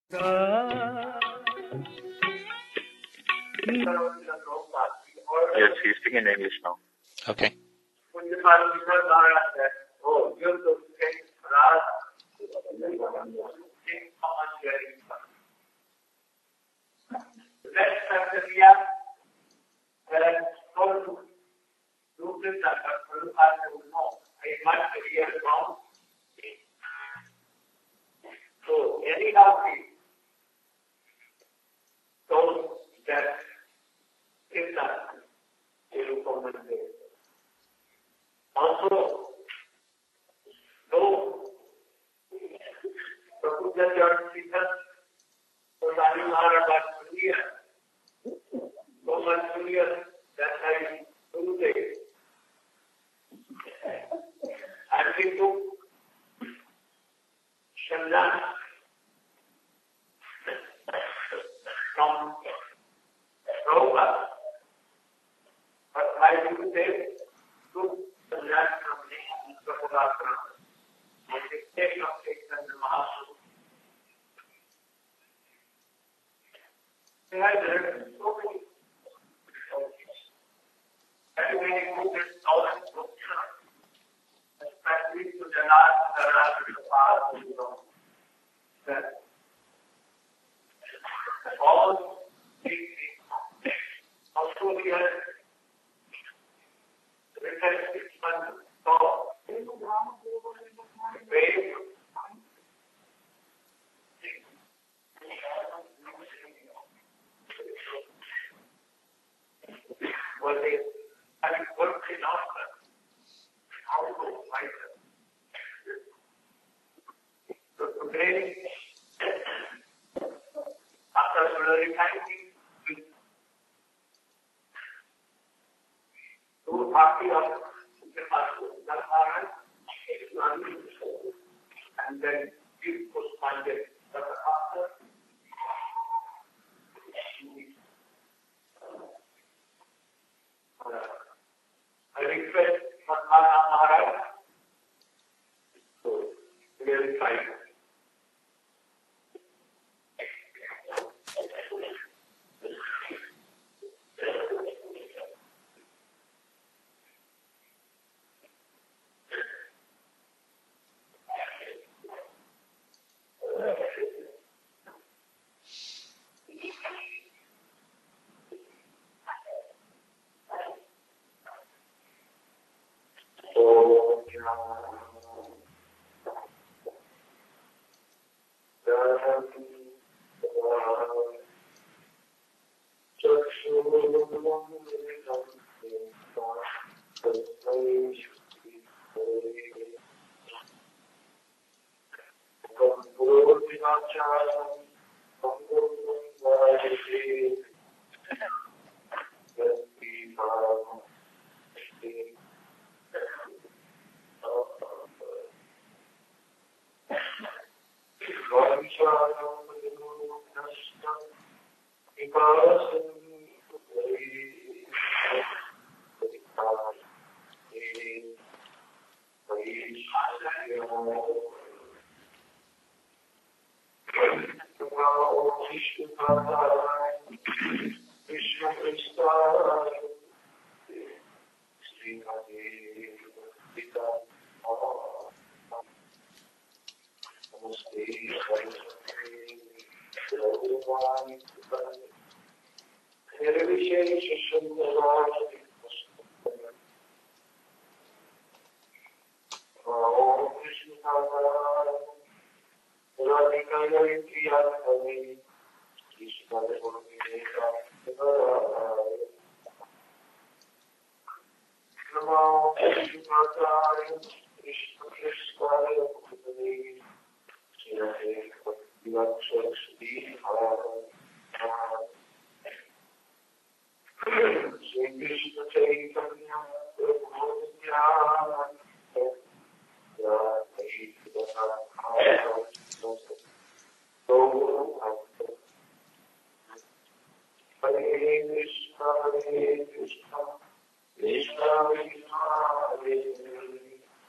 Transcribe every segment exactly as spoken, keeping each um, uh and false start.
Yes, he's speaking in English now. Okay. So anyhow, those that is that you comment also though Prabhu Jajar Sita Sodani Maharaj clear so much clear that I do say I think to Shandan from Prabhupada, but I do say to Shandan from the Prabhupada and the state of Chaitanya Mahaprabhu. They had so many very many good thousands of especially to the last the last of the past, you know, that all these things also we have written six months so very was a having worked in Oscar, also wiser. So today, after glorifying with two party of the Maharaj, and then he postponed but after I request Madhana Maharaj to clarify.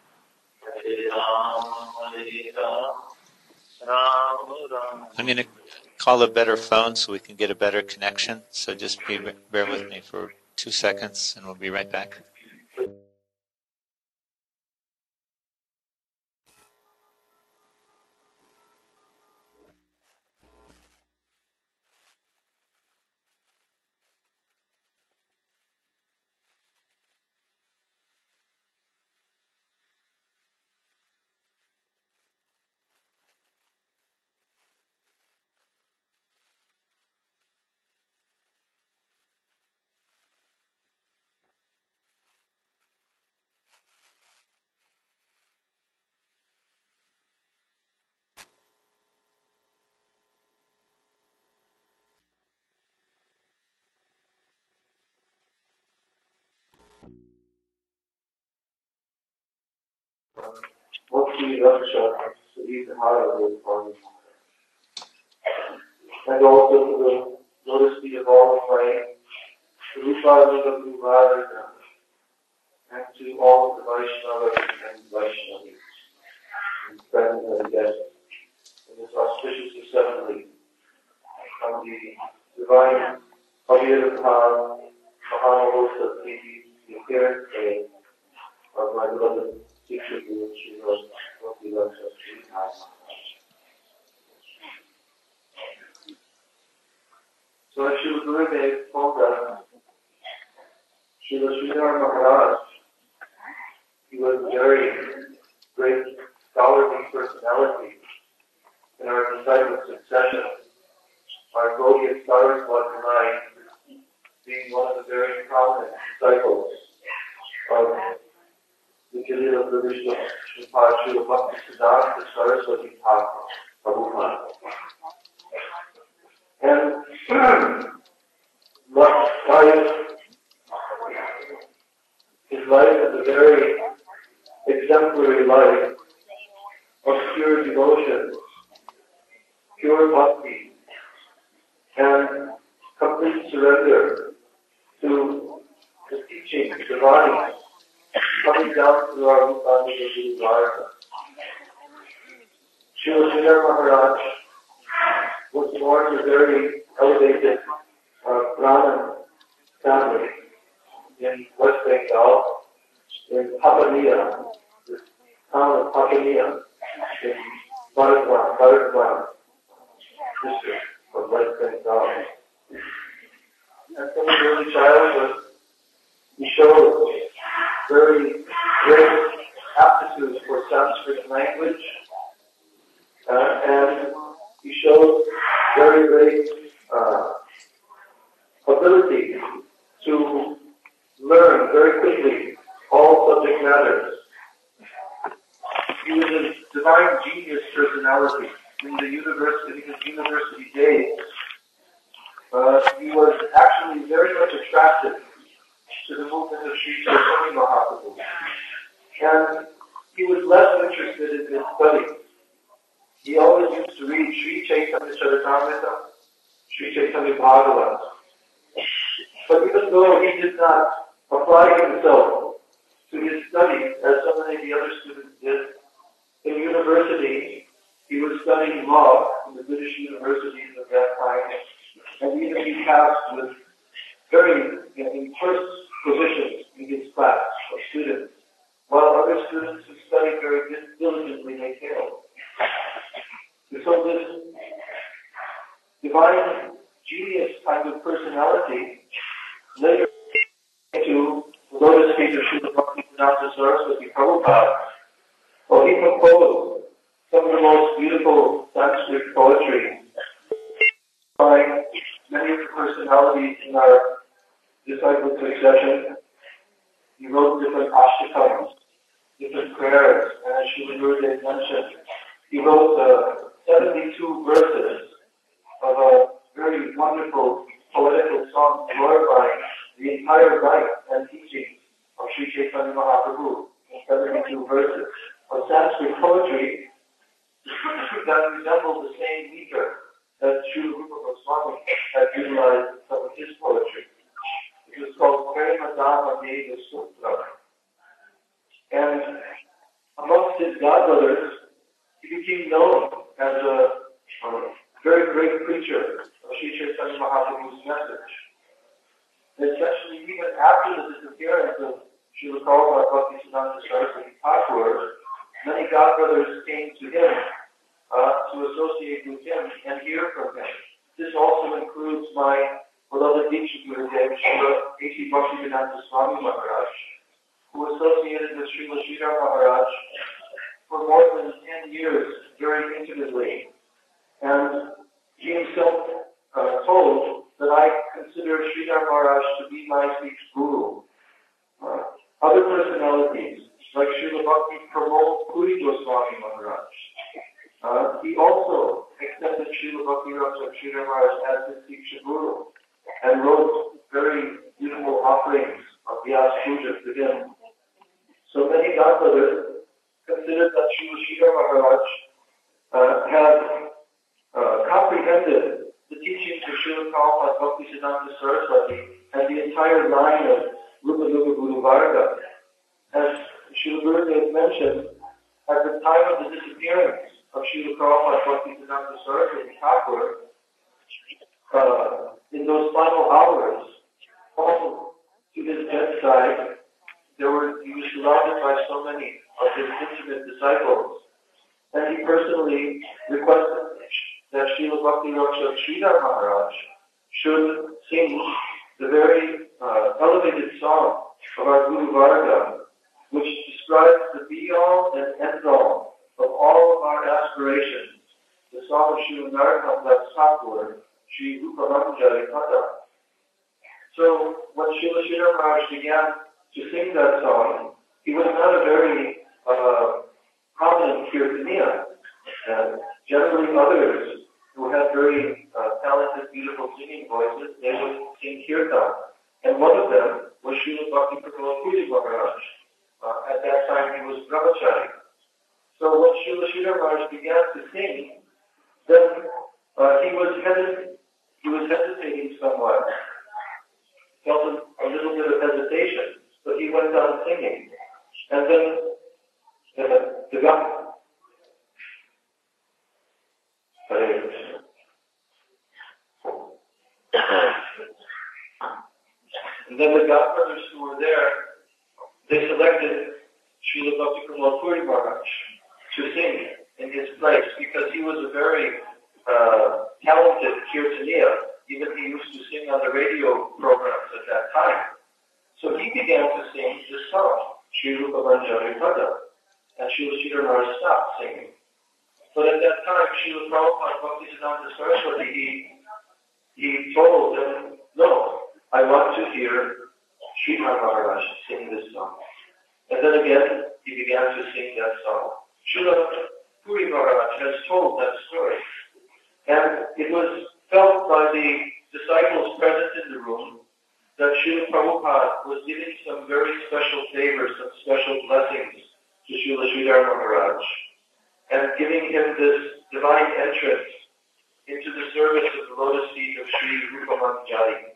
I'm gonna call a better phone so we can get a better connection. So just be, bear with me for two seconds and we'll be right back. Mostly Russia, so these are higher farming. And also to the, notice the evolving way, the Rupa of the Rupa, and to all of the Vaishnavas and Vaishnavis, and friends and guests, in this auspicious assembly on the divine Abhirabha Mahavosa Tithi, the appearance day of my beloved teacher, Guru Srila Bhaktivedanta Sri Maharaj. So as Srila Gurudev told us, Srila Sridhar Maharaj, he was a very great scholarly personality in our disciple succession. Our Gaudiya Saraswati Mai, being one of the very prominent disciples of the Jalila Pravishna Sripad Srila Bhakti Siddhanta Saraswati Thakur Prabhupada. And life, his life is a very exemplary life of pure devotion, pure bhakti, and complete surrender to the teaching, the body, coming down to our Rupaniya Guru Dharma. Srila Sridhar Maharaj was born in a very elevated uh, Brahmin family in West Bengal, in Papania, the town of Papania, in Bharatwan, Bharatwan district of West Bengal. And from his early childhood, he showed very great aptitude for Sanskrit language, uh, and he showed very great uh, ability to learn very quickly all subject matters. He was a divine genius personality. In the university, his university days, uh, he was actually very much attracted to the movement of Sri Chaitanya Mahaprabhu. And he was less interested in his studies. He always used to read Sri Chaitanya Charitamrita, Sri Chaitanya Bhagavat. But even though he did not apply himself to his studies, as so many of the other students did, in university, he was studying law in the British universities of that time, and even he passed with very, you know, in first positions in his class of students, while other students who studied very diligently, they failed. And so this divine genius kind of personality later into the lotus feet of Srila Bhaktivedanta Saraswati Prabhupada. Well, he composed some of the most beautiful Sanskrit poetry by many of the personalities in our disciple succession. He wrote different ashtakams, different prayers, and as Srila Gurudev mentioned, he wrote uh, seventy-two verses of a very wonderful poetical song glorifying the entire life and teachings of Sri Chaitanya Mahaprabhu in seventy-two verses of Sanskrit poetry that resembled the same meter that Srila Rupa Goswami had utilized in some of his poetry. It was called Prema Dhamma Deva Sutra. And amongst his godbrothers, he became known as a, a very great preacher of Sri Chaitanya Mahaprabhu's message. Essentially, even after the disappearance of Srila Prabhupada Bhaktisiddhanta Saraswati Thakur, many godbrothers came to him uh, to associate with him and hear from him. This also includes my beloved Diksha Gurudev, Srila A C Bhaktivedanta Swami Maharaj, who associated with Srila Sridhar Maharaj for more than ten years very intimately. And he himself uh, told that I consider Sridhar Maharaj to be my Sikh guru. Uh, other personalities, like Srila Bhakti Pramod Puri Goswami Maharaj, uh, he also accepted Srila Bhakti Rasa Sridhar Maharaj as his Sikh guru and wrote very beautiful offerings of Vyas Puja to him. So many godbrothers considered that Srila Sridhar Maharaj uh, had uh, comprehended the teachings of Srila Prabhupada Bhaktisiddhanta Saraswati and the entire line of Rupa Nuga Guru Varga. As Srila Gurudev mentioned, at the time of the disappearance of Srila Prabhupada Bhaktisiddhanta Saraswati Thakur, uh, in those final hours, close to his bedside, there were, he was surrounded by so many of his intimate disciples, and he personally requested that Srila Bhakti Rakshak Sridhar Maharaj should sing the very uh, elevated song of our Guru Varga, which describes the be-all and end-all of all of our aspirations, the song of Srila Narottam Das Thakur, Sri Rupa Manjari Pata. So when Srila Sridhar Maharaj began to sing that song, he was not a very uh, prominent kirtaniya. And generally others who had very uh, talented, beautiful singing voices, they would sing kirtan. And one of them was Srila Bhakti Pramod Puri Maharaj. Uh, at that time he was brahmachari. So when Srila Sridhar Maharaj began to sing, then uh, he was hesitant. He was hesitating somewhat. Felt a, a little bit of hesitation, but he went on singing. And then the, the God. And then the godbrothers who were there, they selected Srila Bhakti Pramod Puri Maharaj to sing in his place because he was a very uh, talented kirtaniya. Even he used to sing on the radio programs at that time. So he began to sing this song, Sri Rupa Manjari Pada, and Srila Sridhar Maharaj stopped singing. But at that time, Srila Prabhupada Bhaktisiddhanta Saraswati, he, he told them, no, I want to hear Sridhar Maharaj sing this song. And then again, he began to sing that song. Srila Puri Maharaj has told that story. And it was felt by the disciples present in the room that Srila Prabhupada was giving some very special favors, some special blessings to Srila Sridhar Maharaj, and giving him this divine entrance into the service of the lotus feet of Sri Rupa Manjari.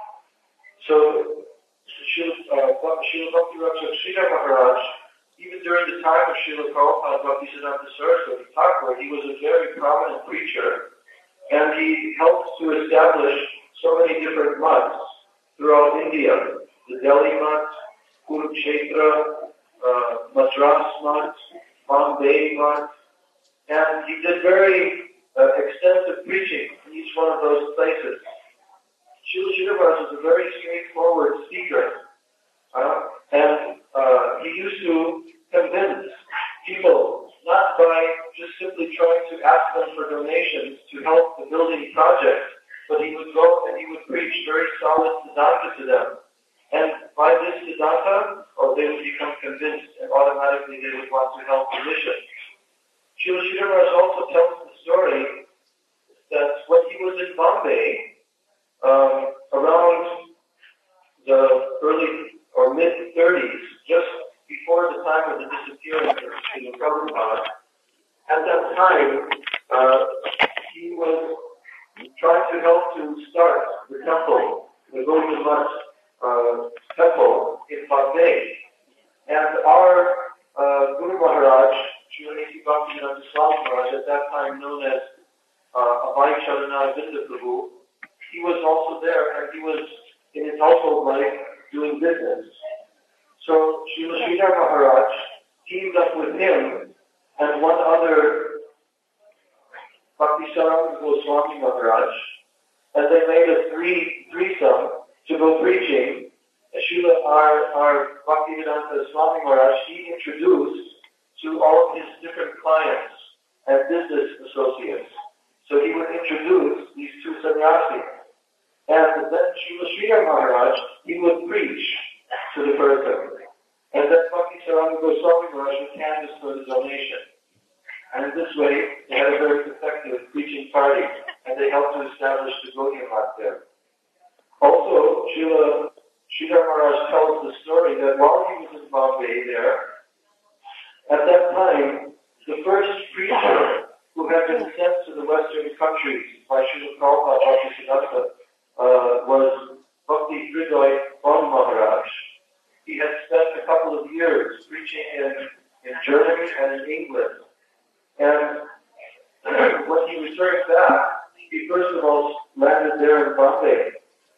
So, Srila Bhakti Rakshak Sridhar Maharaj, even during the time of Srila Prabhupada Bhaktisiddhanta Saraswati Thakur, he was a very prominent preacher, and he helped to establish so many different mutts throughout India. The Delhi mutt, Kurukshetra, uh, Madras mutt, Bombay mutt, and he did very uh, extensive preaching in each one of those places. Srila Sridhar Maharaj was a very straightforward speaker, uh, and uh, he used to convince people not by just simply trying to ask them for donations to help the building project, but he would go and he would preach very solid siddhanta to them. And by this siddhanta, or they would become convinced and automatically they would want to help the mission. Srila Sridhar Maharaj also tells the story that when he was in Bombay, um, around the early or mid thirties, just before the time of the disappearance of Srila Prabhupada, at that time, uh, he was trying to help to start the temple, the Gaudiya Math uh, temple in Bombay. And our uh, Guru Maharaj, Srila A C Bhaktivedanta Swami Maharaj, at that time known as uh, Abhay Charanarvinda Prabhu, he was also there, and he was in his household life doing business. So Srila Sridhar Maharaj teamed up with him and one other Bhaktisaranga Goswami Maharaj, and they made a three threesome to go preaching. And Srila, our, our Bhaktivedanta Swami Maharaj, he introduced to all of his different clients and business associates. So he would introduce these two sannyasis. And then Srila Sridhar Maharaj, he would preach to the person. And then Bhaktisaranga Goswami Maharaj would canvass for the donation. And in this way, they had a very effective preaching party, and they helped to establish the Gaudiya Math there. Also, Srila Sridhar Maharaj tells the story that while he was in Bombay there, at that time, the first preacher who had been sent to the Western countries by Srila Prabhupada Bhaktisiddhanta uh, was Bhakti Hridoy Bon Maharaj. He had spent a couple of years preaching in, in Germany and in England. And when he returned back, he first of all landed there in Bombay.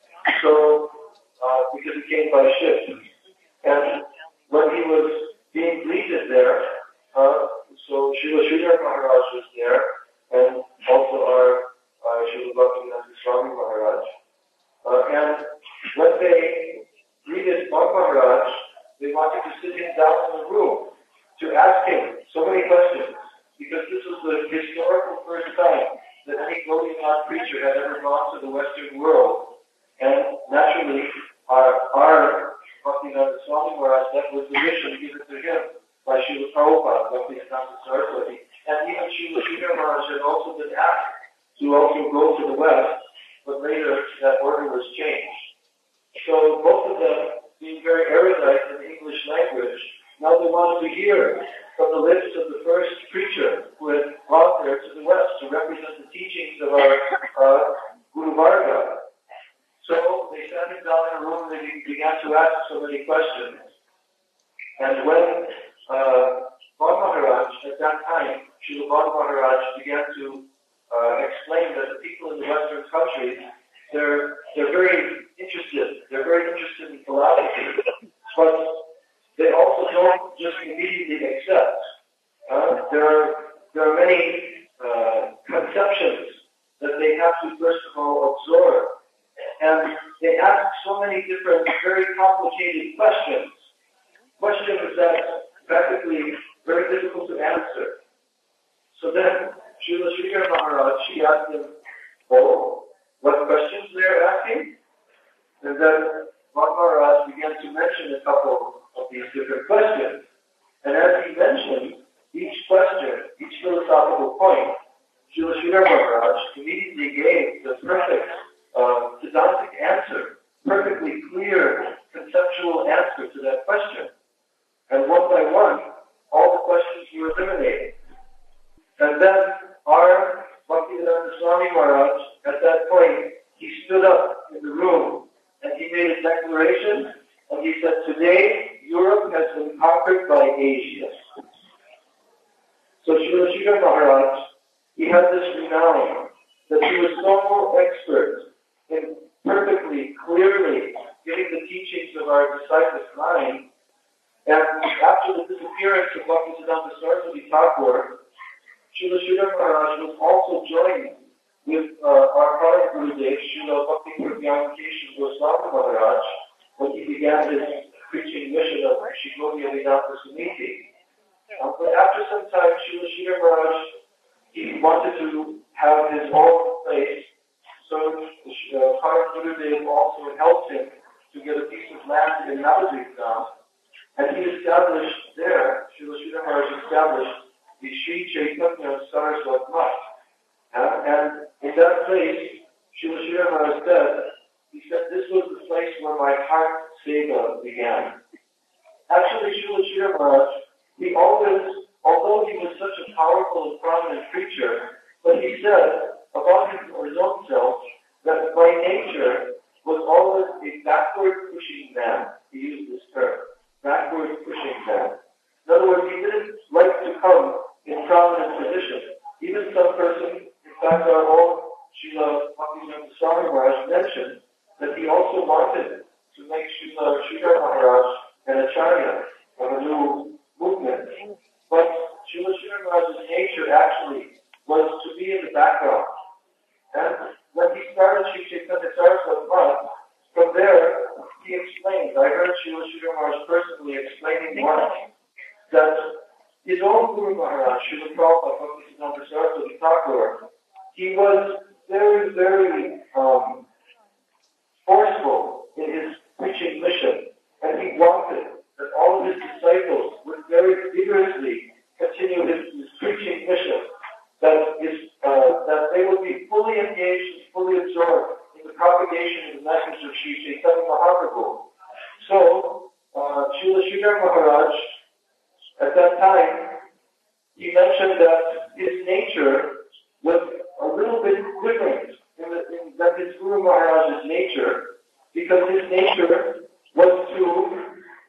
So, uh, because he came by ship. And when he was being greeted there, uh, so Srila Sridhar Maharaj was there, and also our uh, Srila Bhaktivedanta Swami Maharaj. Uh, and when they greeted Bon Maharaj, they wanted to sit him down in the room to ask him so many questions, because this was the historical first time that any Gaudiya Math preacher had ever gone to the Western world. And naturally, our, our Bhaktivedanta Swami Maharaj, that was the mission given to him by Srila Prabhupada, Bhaktivedanta Saraswati. And even Srila Sridhar Maharaj had also been asked to also go to the West, but later that order was changed. So both of them, being very erudite in the English language, now they wanted to hear from the lips of the first preacher who had gone there to the West to represent the teachings of our uh, Guru Varga. So they sat him down in a room and they began to ask so many questions. And when uh, Bon Maharaj, at that time, Srila Bon Maharaj began to uh, explain that the people in the Western countries, they're, they're very interested, they're very interested in philosophy, but they also don't just immediately accept. Uh, there, are, there are many uh, conceptions that they have to first of all absorb. And they ask so many different, very complicated questions. Questions that are practically very difficult to answer. So then, Srila Sridhar Maharaj, she asked him, oh, what questions they're asking? And then Bon Maharaj began to mention a couple of these different questions. And as he mentioned each question, each philosophical point, Srila Sridhar Maharaj immediately gave the perfect uh, Siddhantic answer, perfectly clear conceptual answer to that question. And one by one, all the questions were eliminated. And then our Bhaktivedanta Swami Maharaj, at that point, he stood up in the room and he made a declaration and he said, today Europe has been conquered by Asia. So Srila Sridhar Maharaj, he had this renown that he was so expert in perfectly, clearly getting the teachings of our disciples' mind. And after the disappearance of Bhaktisiddhanta Saraswati Thakur, Srila Sridhar Maharaj was also joined with uh, our current Gurudev, Srila Bhakti Pragyanakeshan Goswami Maharaj, when he began his preaching mission of Shri Gaudiya Vedanta Samiti. Um, but after some time, Srila Sridhar Maharaj, he wanted to have his own place. So uh, current Gurudev also helped him to get a piece of land in Navadvip. And he established there, Srila Sridhar Maharaj established the Sri Chaitanya Saraswat Math. Uh, and in that place, Srila Sridhar Maharaj said, he said, this was the place where my heart seva began. Actually, Srila Sridhar Maharaj, he always, although he was such a powerful and prominent preacher, but he said about his, his own self that by nature was always a backward pushing man. He used this term, backward pushing man. In other words, he didn't like to come in prominent position. Even some person in fact, our own Srila Bhaktivinoda Swami Maharaj mentioned that he also wanted to make Srila Sridhar Maharaj an acharya of a new movement. But Srila Sridhar Maharaj's nature actually was to be in the background. And when he started Sri Chaitanya Saraswati Math, from there he explained, I heard Srila Sridhar Maharaj personally explaining once, that his own Guru Maharaj, Srila Prabhupada Bhaktisiddhanta Saraswati Thakur, he was very, very um, forceful in his preaching mission, and he wanted that all of his disciples would very vigorously continue his, his preaching mission, that, is, uh, that they would be fully engaged and fully absorbed in the propagation of the message of Sri Chaitanya Mahaprabhu. So, uh, Srila Sridhar Maharaj, at that time, he mentioned that his nature was a little bit different in the, in, than his Guru Maharaj's nature, because his nature was to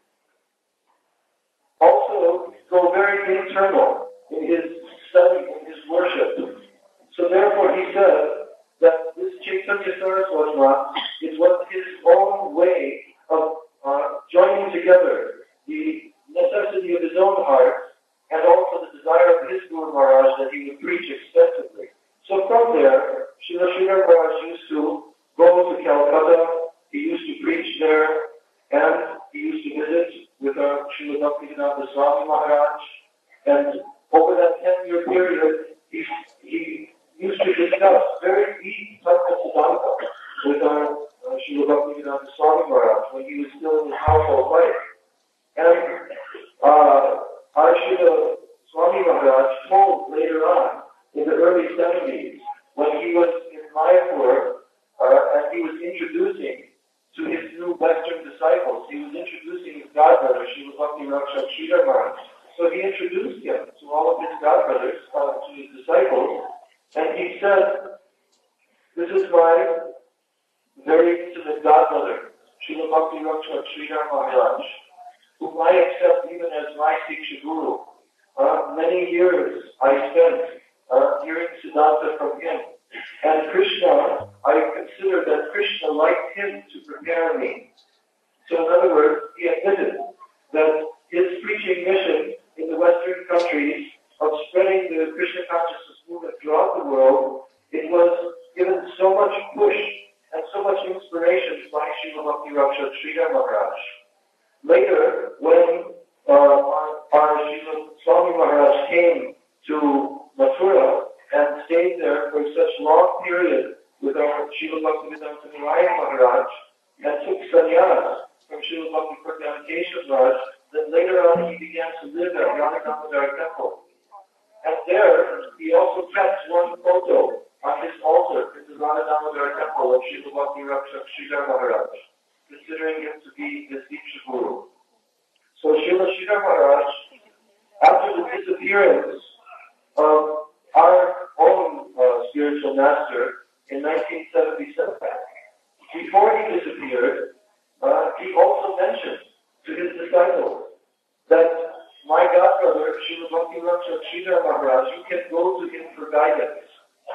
also go very internal in his study, in his worship. So therefore he said that this Chaitanya Saraswati Math is what his own way of uh, joining together the necessity of his own heart and also the desire of his Guru Maharaj that he would preach extensively. So from there, Srila Sridhar Maharaj used to go to Calcutta, he used to preach there, and he used to visit with our Srila Bhaktivedanta Swami Maharaj. And over that ten-year period, he, he used to discuss very deep Tattva Siddhanta with our uh, Srila Bhaktivedanta Swami Maharaj when he was still in his household life. And uh, our Srila Swami Maharaj told later on, in the early seventies, when he was in Mayapur, uh, and he was introducing to his new Western disciples, he was introducing his godbrother, Srila Bhakti Rakshak Sridhar Maharaj. So he introduced him to all of his godbrothers, uh, to his disciples, and he said, this is my very intimate godbrother, Srila Bhakti Rakshak Sridhar Maharaj, whom I accept even as my Siksha Guru. Uh, many years I spent uh, hearing Siddhanta from him. And Krishna, I consider that Krishna liked him to prepare me. So in other words, he admitted that his preaching mission in the Western countries of spreading the Krishna consciousness movement throughout the world, it was given so much push and so much inspiration by Srila Bhakti Rakshak Sridhar Maharaj. Later, when uh, our, our Srila Swami Maharaj came to Mathura and stayed there for such long period with our Srila Bhaktivedanta Narayan Maharaj and took sannyas from Srila Bhakti Pratyam Keshav Maharaj, then later on he began to live at Radha Damodar Temple. And there he also kept one photo on his altar in the Radha Damodar Temple of Srila Bhakti Rakshak Sridhar Maharaj, considering him to be his Diksha Guru. So Srila Sridhar Maharaj, after the disappearance of our own uh, spiritual master in nineteen seventy-seven, before he disappeared, uh, he also mentioned to his disciples that my godbrother, Srila Bhakti Rakshak Sridhar Maharaj, you can go to him for guidance.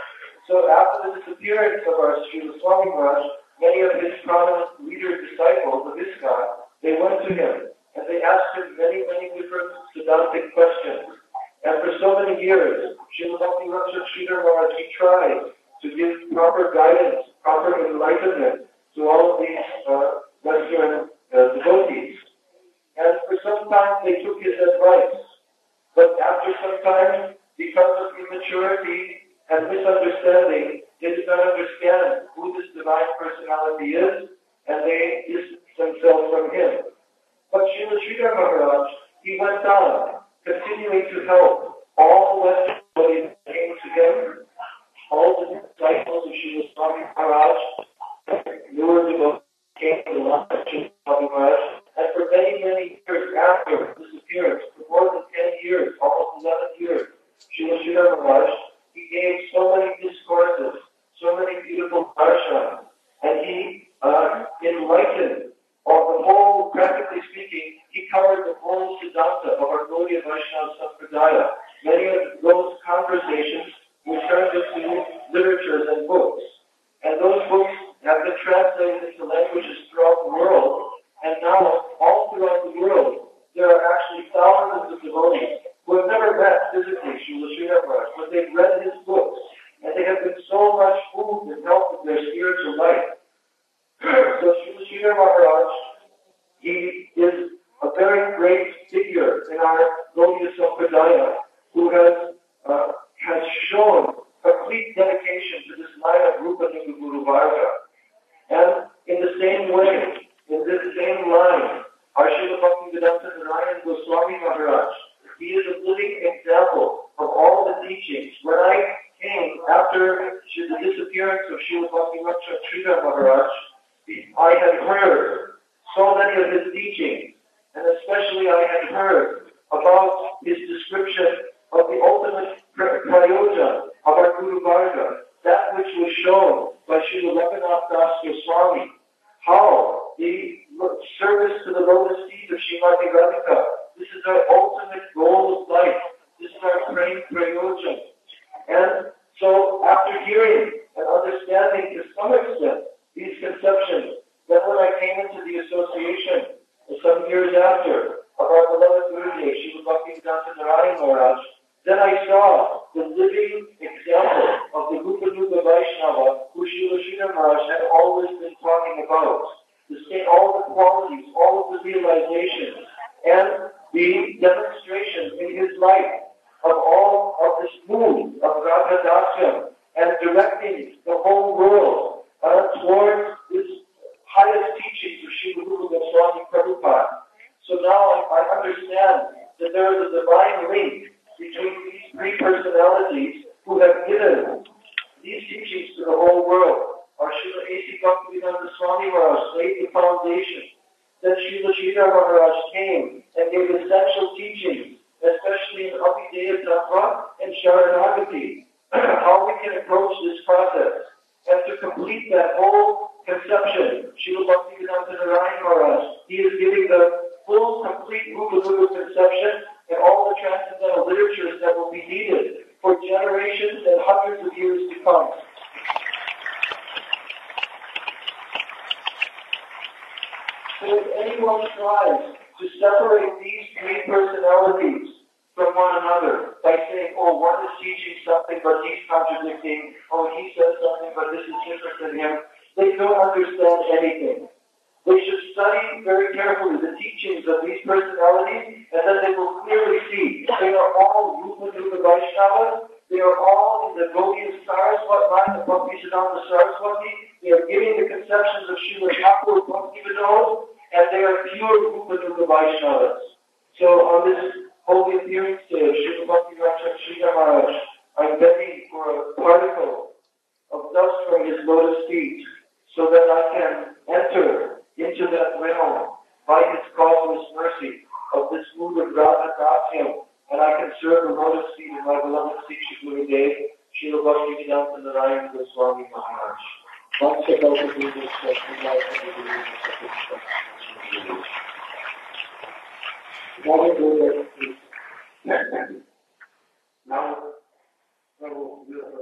So after the disappearance of our Srila Swami Maharaj, many of his prominent leader disciples of ISKCON, they went to him and they asked him many, many different Siddhantic questions. And for so many years, Srila Bhakti Rakshak Sridhar Maharaj, he tried to give proper guidance, proper enlightenment to all of these uh, Western uh, devotees. And for some time, they took his advice. But after some time, because of immaturity and misunderstanding, they did not understand who this divine personality is, and they distanced themselves from him. But Srila Sridhar Maharaj, he went on, continuing to help all the Western devotees that came to him, all the disciples of Srila Swami Maharaj, newer devotees came to the line of Srila Swami Maharaj, and for many, many years after his disappearance, for more than ten years, almost eleven years, Srila Sridhar Maharaj, he gave so many discourses, so many beautiful darshans, and he uh, enlightened all the whole, practically speaking, he covered the whole Siddhanta of our Gaudiya Vaishnava Sampradaya. Many of those conversations were turned into Sampradaya who has, uh, has shown complete dedication to this line of Rupa Nuga Guru Varga. And in the same way, in this same line, our Srila Bhaktivedanta Narayan Goswami Maharaj, he is a living example of all the teachings. When I came after the disappearance of Srila Bhaktivinoda Sridhar Maharaj, I had heard so many of his teachings, and especially I had heard about his description of the ultimate prayojan of our Guru Varga, that which was shown by Srila Lokanath Das Goswami, how the service to the lotus feet of Srimati Radhika, this is our ultimate goal of life. This is our praying prayojan. And so after hearing and understanding to some extent these conceptions, then when I came into the association some years after of our beloved Gurudev, Srila Bhaktivedanta Narayan Maharaj, then I saw the living example of the Rupa Nuga Vaishnava who Srila Sridhar Maharaj had always been talking about. The same, all the qualities, all of the realizations, and the demonstrations in his life of all of this mood of Radha Dasyam and directing the whole world uh, towards this highest teachings of Srila Rupa Goswami Prabhupada. So now I, I understand that there is a divine link between these three personalities who have given these teachings to the whole world. Our Srila A C Bhaktivedanta Swami Maharaj laid the foundation. Then Srila Sridhar Maharaj came and gave essential teachings, especially in Abhideya Tattva and Sharanagati, how we can approach this process. And to complete that whole conception, Srila Bhaktivedanta Narayan Maharaj, he is giving the full, complete Rupa Nuga conception and all the transcendental literatures that will be needed for generations and hundreds of years to come. So if anyone tries to separate these three personalities from one another by saying, oh, one is teaching something but he's contradicting, oh, he says something but this is different than him, they don't understand anything. They should study very carefully the teachings of these personalities, and then they will clearly see they are all Rupa Nuga Vaishnavas. They are all in the Gaudiya Saraswati line of Bhaktisiddhanta Saraswati. They are giving the conceptions of Srila Thakur Bhaktivedanta, and they are pure Rupa Nuga Vaishnavas. So on this holy appearance day of Srila Bhaktivedanta Sridhar Maharaj, I'm begging for a particle of dust from his lotus feet, so that I can enter into that realm by his causeless mercy of this mood of Radha Dasyam, and I can serve the lotus feet of my beloved Siksha Gurudev, Srila Bhaktivedanta Narayan Goswami Maharaj. Once about the Gurudev session, life of the Gurudev. Now, please. Now, now we'll do it.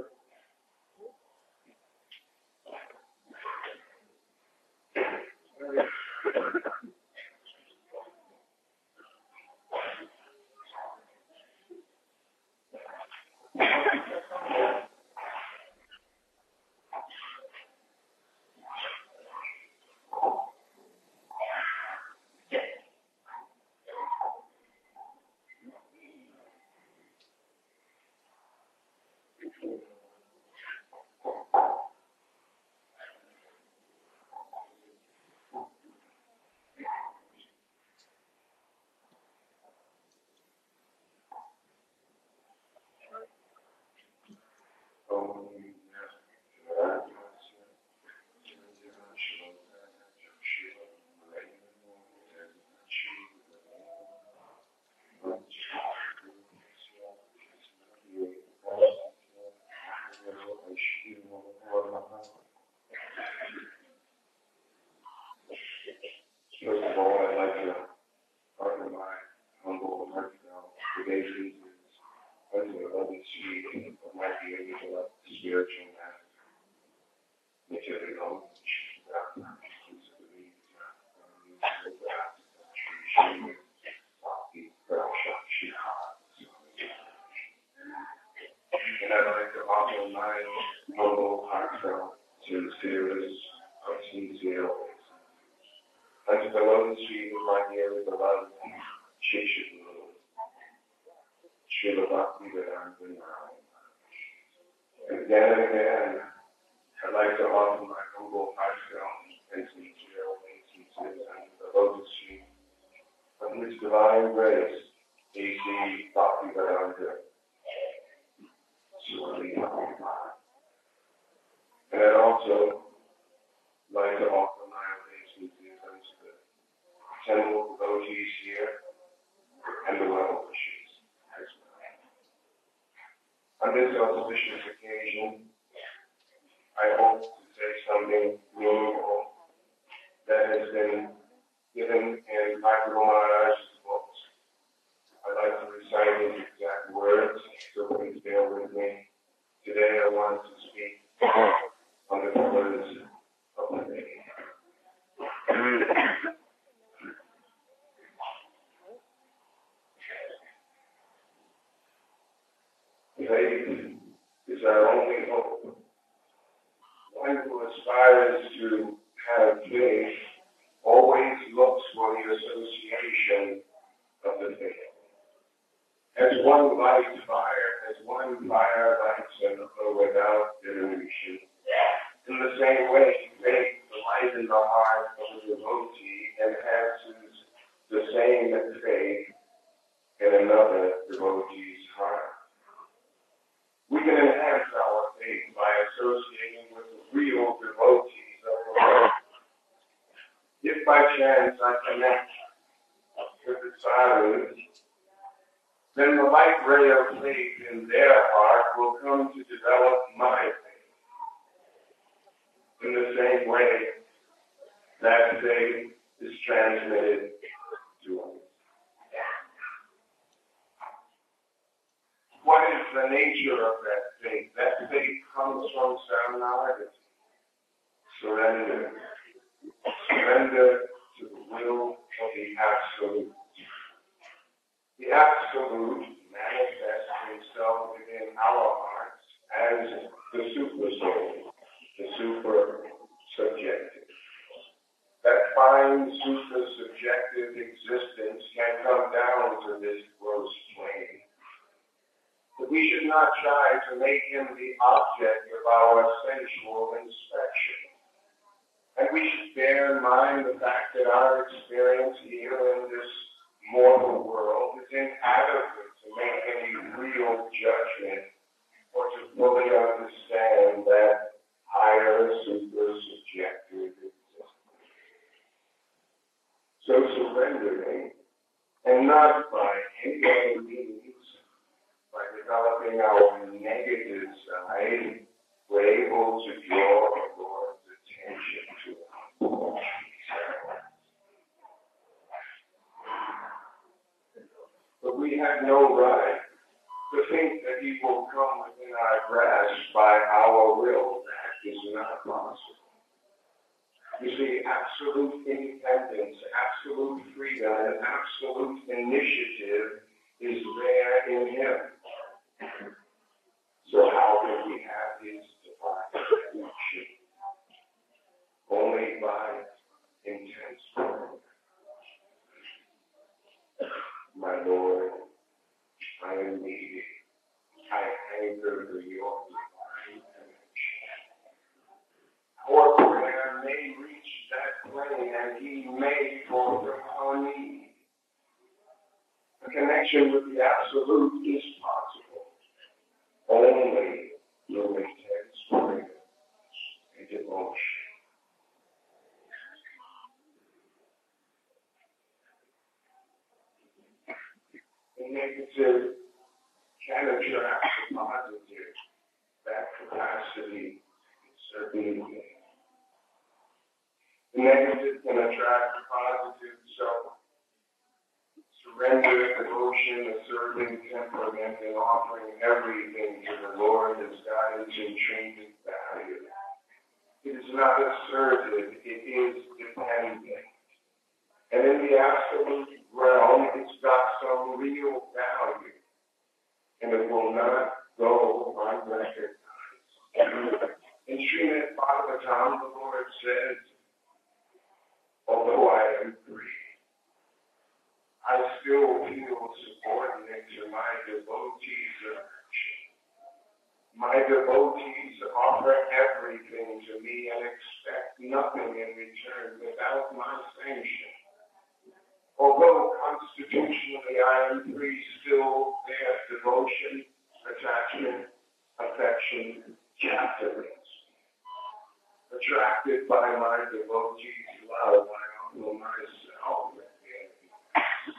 First of all, I'd like to offer my humble, heartfelt obeisance unto the loving sweet of my dear intellect, spiritual master, material knowledge, and I'd like to offer my humble, heartfelt, sincerest, sincere unto the loving sweet of my dearly beloved Shri Guru, Again and again, I'd like to offer my humble, heartfelt, and sincere obeisances unto the lotus feet of His Divine Grace, A C Bhaktivedanta Swami Prabhupada. And I'd also like to offer my obeisances unto the temple devotees here and the well-wishers as well. On this auspicious occasion, I hope to say something meaningful that has been given in Bhakti Maharaj's books. I'd like to recite his exact words, so please bear with me. Today I want to speak on the pillars of the faith. Faith is our only hope. One who aspires to have faith always looks for the association of the faith. As one lights fire, as one fire lights another without diminution, in the same way, faith, the light in the heart of the devotee, enhances the same faith in another devotee's heart. We can enhance our faith by associating with the real devotees of the Lord. If by chance I connect with the sadhus, then the light ray of faith in their heart will come to develop my faith. In the same way, that faith is transmitted to us. What is the nature of that faith? That faith comes from saranagati, surrender. Surrender to the will of the Absolute. The Absolute manifests Himself within our hearts as the super soul, the super subjective. That fine super subjective existence can come down to this gross plane. But we should not try to make Him the object of our sensual inspection. And we should bear in mind the fact that our experience here in this mortal world is inadequate to make any real judgment or to fully understand that higher super-subjective existence. So surrendering, and not by any other means, by developing our negative side, we're able to draw the Lord's attention to us. But we have no right to think that He will come within our grasp by our will. That is not possible. You see, absolute independence, absolute freedom, and absolute initiative is there in Him. So how can we have His divine connection? Only by intense prayer. My Lord, I am needy. I hanker for your divine connection. Our prayer may reach that plane, and He may fulfill our need. The connection with the Absolute is possible only through intense prayer and devotion. The negative can attract the positive. That capacity is certainly there. The negative can attract the positive, so surrender, devotion, asserting temperament, and offering everything to the Lord has got its intrinsic value. It is not assertive, it is dependent. And in the absolute realm, it's got some real value. And it will not go unrecognized. In Srimad Bhagavatam, the Lord says, although I am free, I still feel subordinate to my devotees' affection. My devotees offer everything to me and expect nothing in return without my sanction. Although constitutionally I am free, still their devotion, attachment, affection captivates. Attracted by my devotees' love, I offer myself at their feet.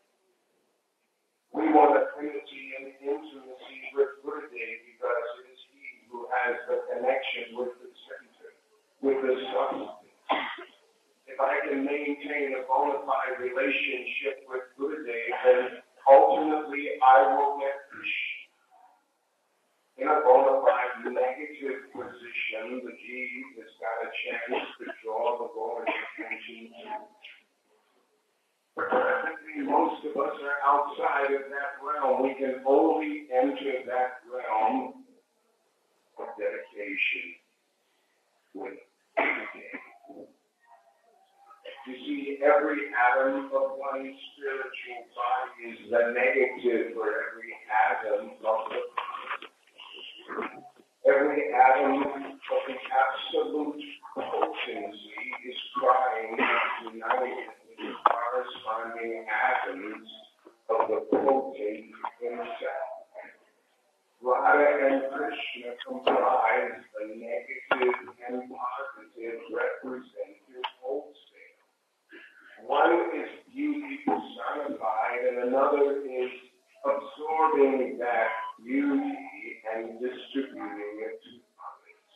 We want affinity and intimacy with Gurudev because it is he who has the connection with the center, with the substance. If I can maintain a bona fide relationship with Gurudev, then ultimately I will get Krishna. In a bona fide negative position, the jiva has got a chance to draw the Lord's attention to. Practically, most of us are outside of that realm. We can only enter that realm of dedication with Gurudev. You see, every atom of one's spiritual body is the negative for every atom of the body. Every atom of the absolute potency is crying out united with the corresponding atoms of the potent himself. Radha and Krishna comprise the negative and positive representative wholesale. One is beauty personified, and another is absorbing that beauty and distributing it to others.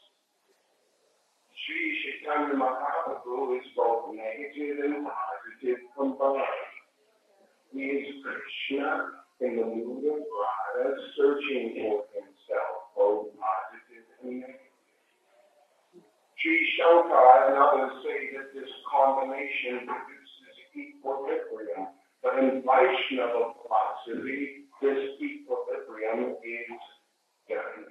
Sri Chaitanya Mahaprabhu is both negative and positive combined. He is Krishna in the mood of Radha, searching for himself, both positive and negative. Sri Shankar and others say that this combination produces equilibrium, but in Vaishnava philosophy, this equilibrium is done.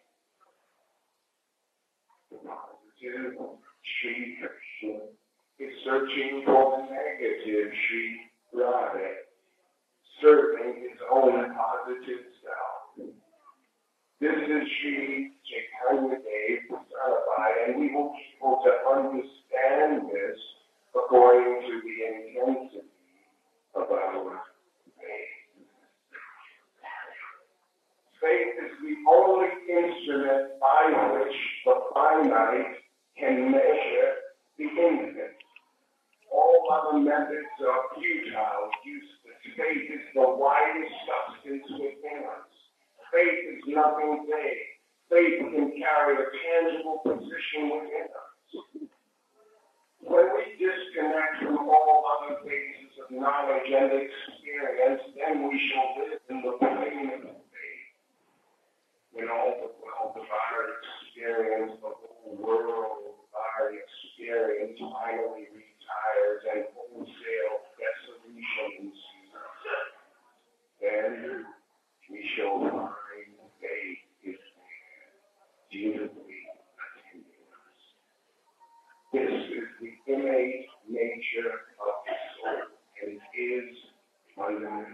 The positive Sri Krishna is searching for the negative Sri Radha, serving his own positive self. This is Sri Chaitanya Dev personified, and we will be able to understand this according to the intensity of our faith. Faith is the only instrument by which the finite can measure the infinite. All other methods are futile, useless. Faith is the widest substance within us. Faith is nothing vague. Faith can carry a tangible position within us. When we disconnect from all other phases of knowledge and experience, then we shall live in the plane of faith. When all the wealth of our experience, the whole world of our experience finally retires and wholesale dissolution ensues, then we shall find faith is there, dutifully attending us. This is the innate nature of the soul, and it is fundamental.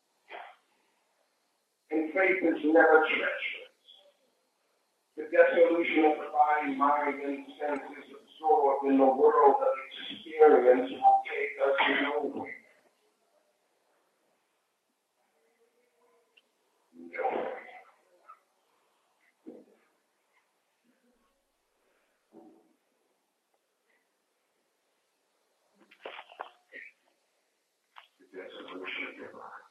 And faith is never treacherous. The dissolution of the body, mind, and senses absorbed in the world of experience will take us nowhere. Nowhere. The dissolution of your body.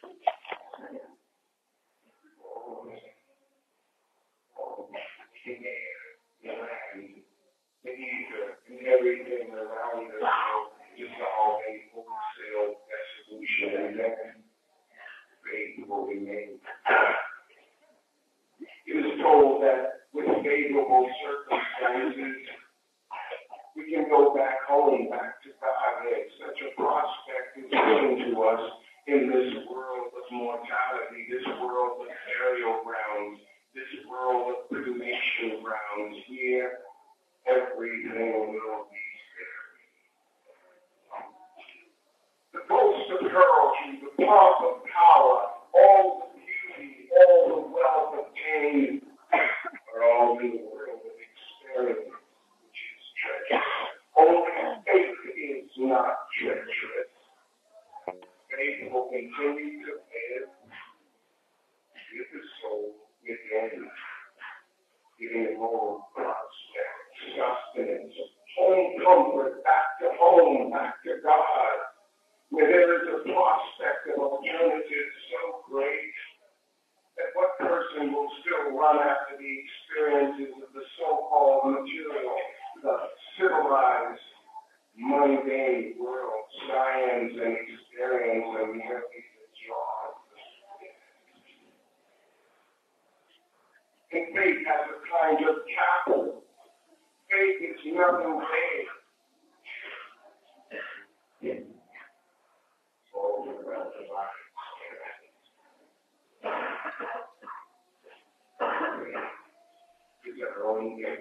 The air, the land, the ether, and everything around us will dissolve in wholesale dissolution, and then faith will remain. It is told that with favorable circumstances, we can go back home, back to Godhead. Such a prospect is given to us in this world of mortality, this world of burial grounds, this world of cremation grounds. Here, everything will be spared. The boast of virtue, the pomp of power, all the beauty, all the wealth obtained continue to live with the soul within, giving it more prospect, sustenance, home comfort, back to home, back to God, where there is a prospect of alternatives so great that what person will still run after the experiences of the so-called material, the civilized, mundane world, science and experience and merely the jaw of the spirit. And faith has a kind of capital. Faith is nothing vague. All around the life. Is our own game.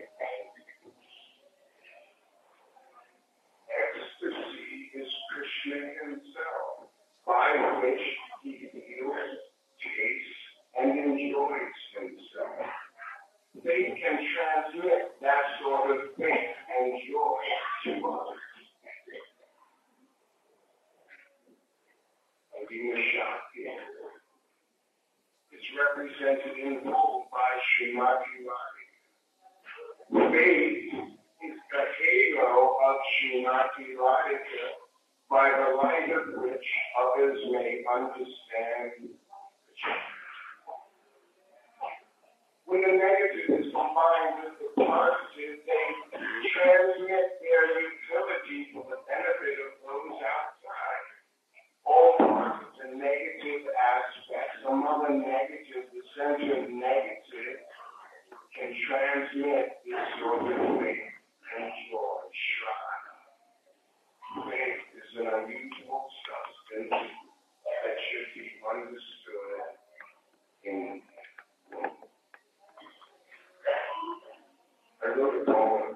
Ecstasy is Krishna himself, by which he feels, tastes, and enjoys himself. Faith can transmit that sort of faith and joy to others. Adina Shakti is represented in full by Srimati Radhika. Faith is the halo of Srimati Radhika, by the light of which others may understand the truth. When the negative is combined with the positive, they transmit their utility for the benefit of those outside. All positives and negative aspects, among the negative, the center negative, can transmit this sort of faith and joy. Shraddha. Faith is an unusual substance that should be understood in. I wrote a poem.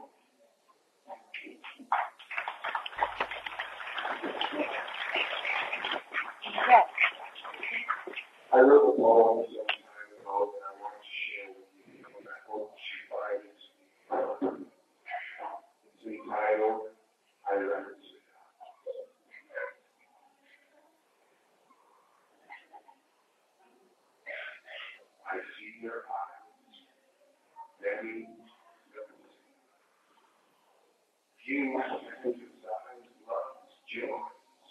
Yes. I wrote a poem some time ago that I want to share with you, and I hope you find it. It's entitled, I Let It Sit Out. I see your eyes, many you synthesize love's joy.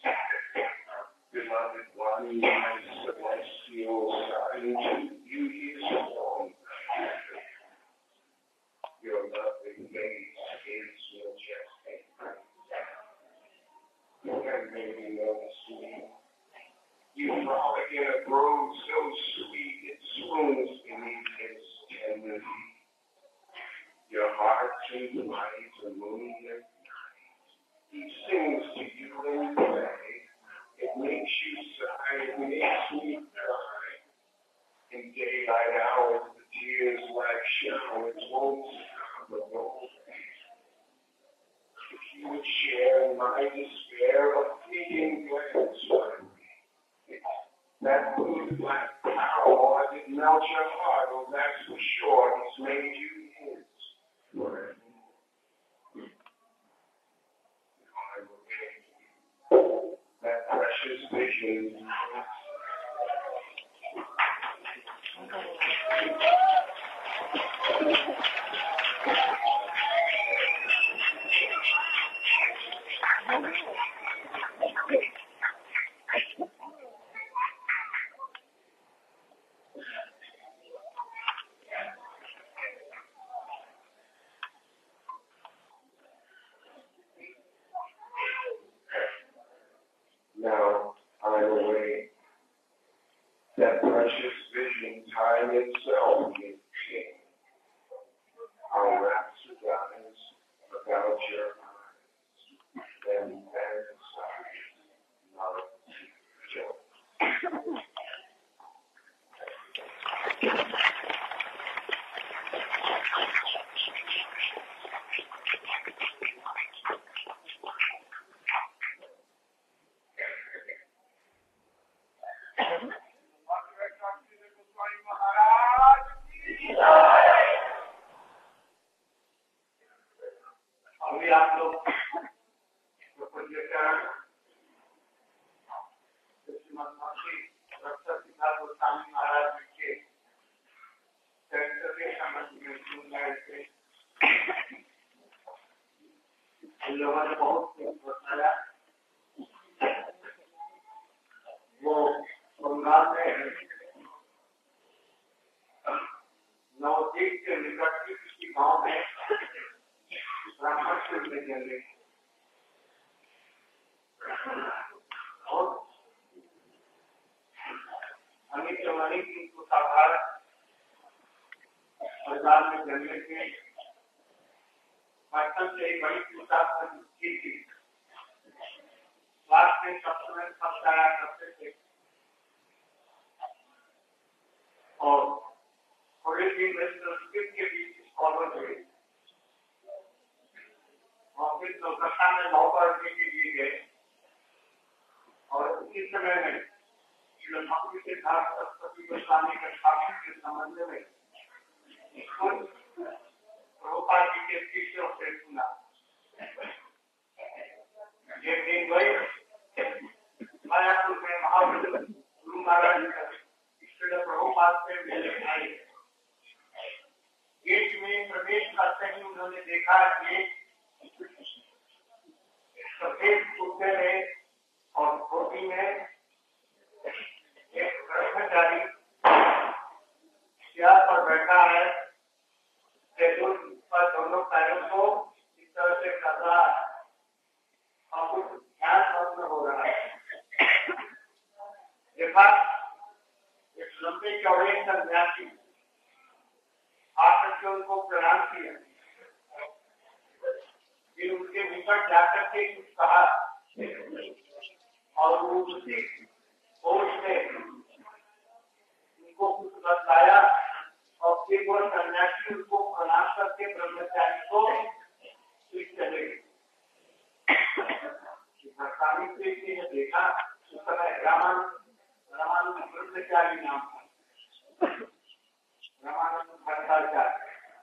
Beloved one, my celestial sign, you his form. Your loving face is majestic. And maybe notice me. You frolic in a grove so sweet it swoons beneath its tender feet. Your heart seems light a moonlit night. He sings to you in play. It makes you sigh, it makes me cry. In daylight hours, the tears like showers won't stop the whole day. If you would share in my despair, a fleeting glance from me. That blue black power did melt your heart, oh, that's for sure. He's made you his forever. That precious vision. Now I'm away. That precious vision, time itself is king. Our rhapsodize about your eyes, then fantasize love joy. अभी आप लोग तो कुछ लेकर बंगाल में नवदीप के निकट किसी गांव में ब्राह्मण से मिलेंगे और अनित चौहानी की कुशाभार बाजार में जलने के बचपन से ही बड़ी पूछा की थी। क्लास में सब समय सब जाया करते थे और थोड़ी सी संस्कृत के बीच स्कॉलर हुए और फिर कोलकाता में लॉ पढ़ने के लिए गए और उसी समय में श्रीलंका के साथ सरस्वती गोस्वामी के शासन के संबंध में प्रभुपाद जी के शिष्यों से सुना। एक दिन गए मायापुर में महाप्रभु गुरु महाराज श्री प्रभुपाद से मिलने आए। गेट में प्रवेश करते ही उन्होंने देखा कि सफेद कुर्ते में और धोती में एक ब्रह्मचारी चेयर पर बैठा है, टेबल पर दोनों पैरों को इस तरह से कर रहा है और कुछ ध्यान मग्न हो रहा है। देखा एक लंबे चौड़े सन्यासी आकर के उनको प्रणाम किया, फिर उनके निकट जाकर के कुछ कहा और वो उसी होश में उनको कुछ बताया और फिर वो सन्यासी उनको प्रणाम करके ब्रह्मचारी को स्वीट चले गए। स्वामी ने देखा उस समय रामानंद रामानंद ब्रह्मचारी नाम था, रामानंद भट्टाचार्य।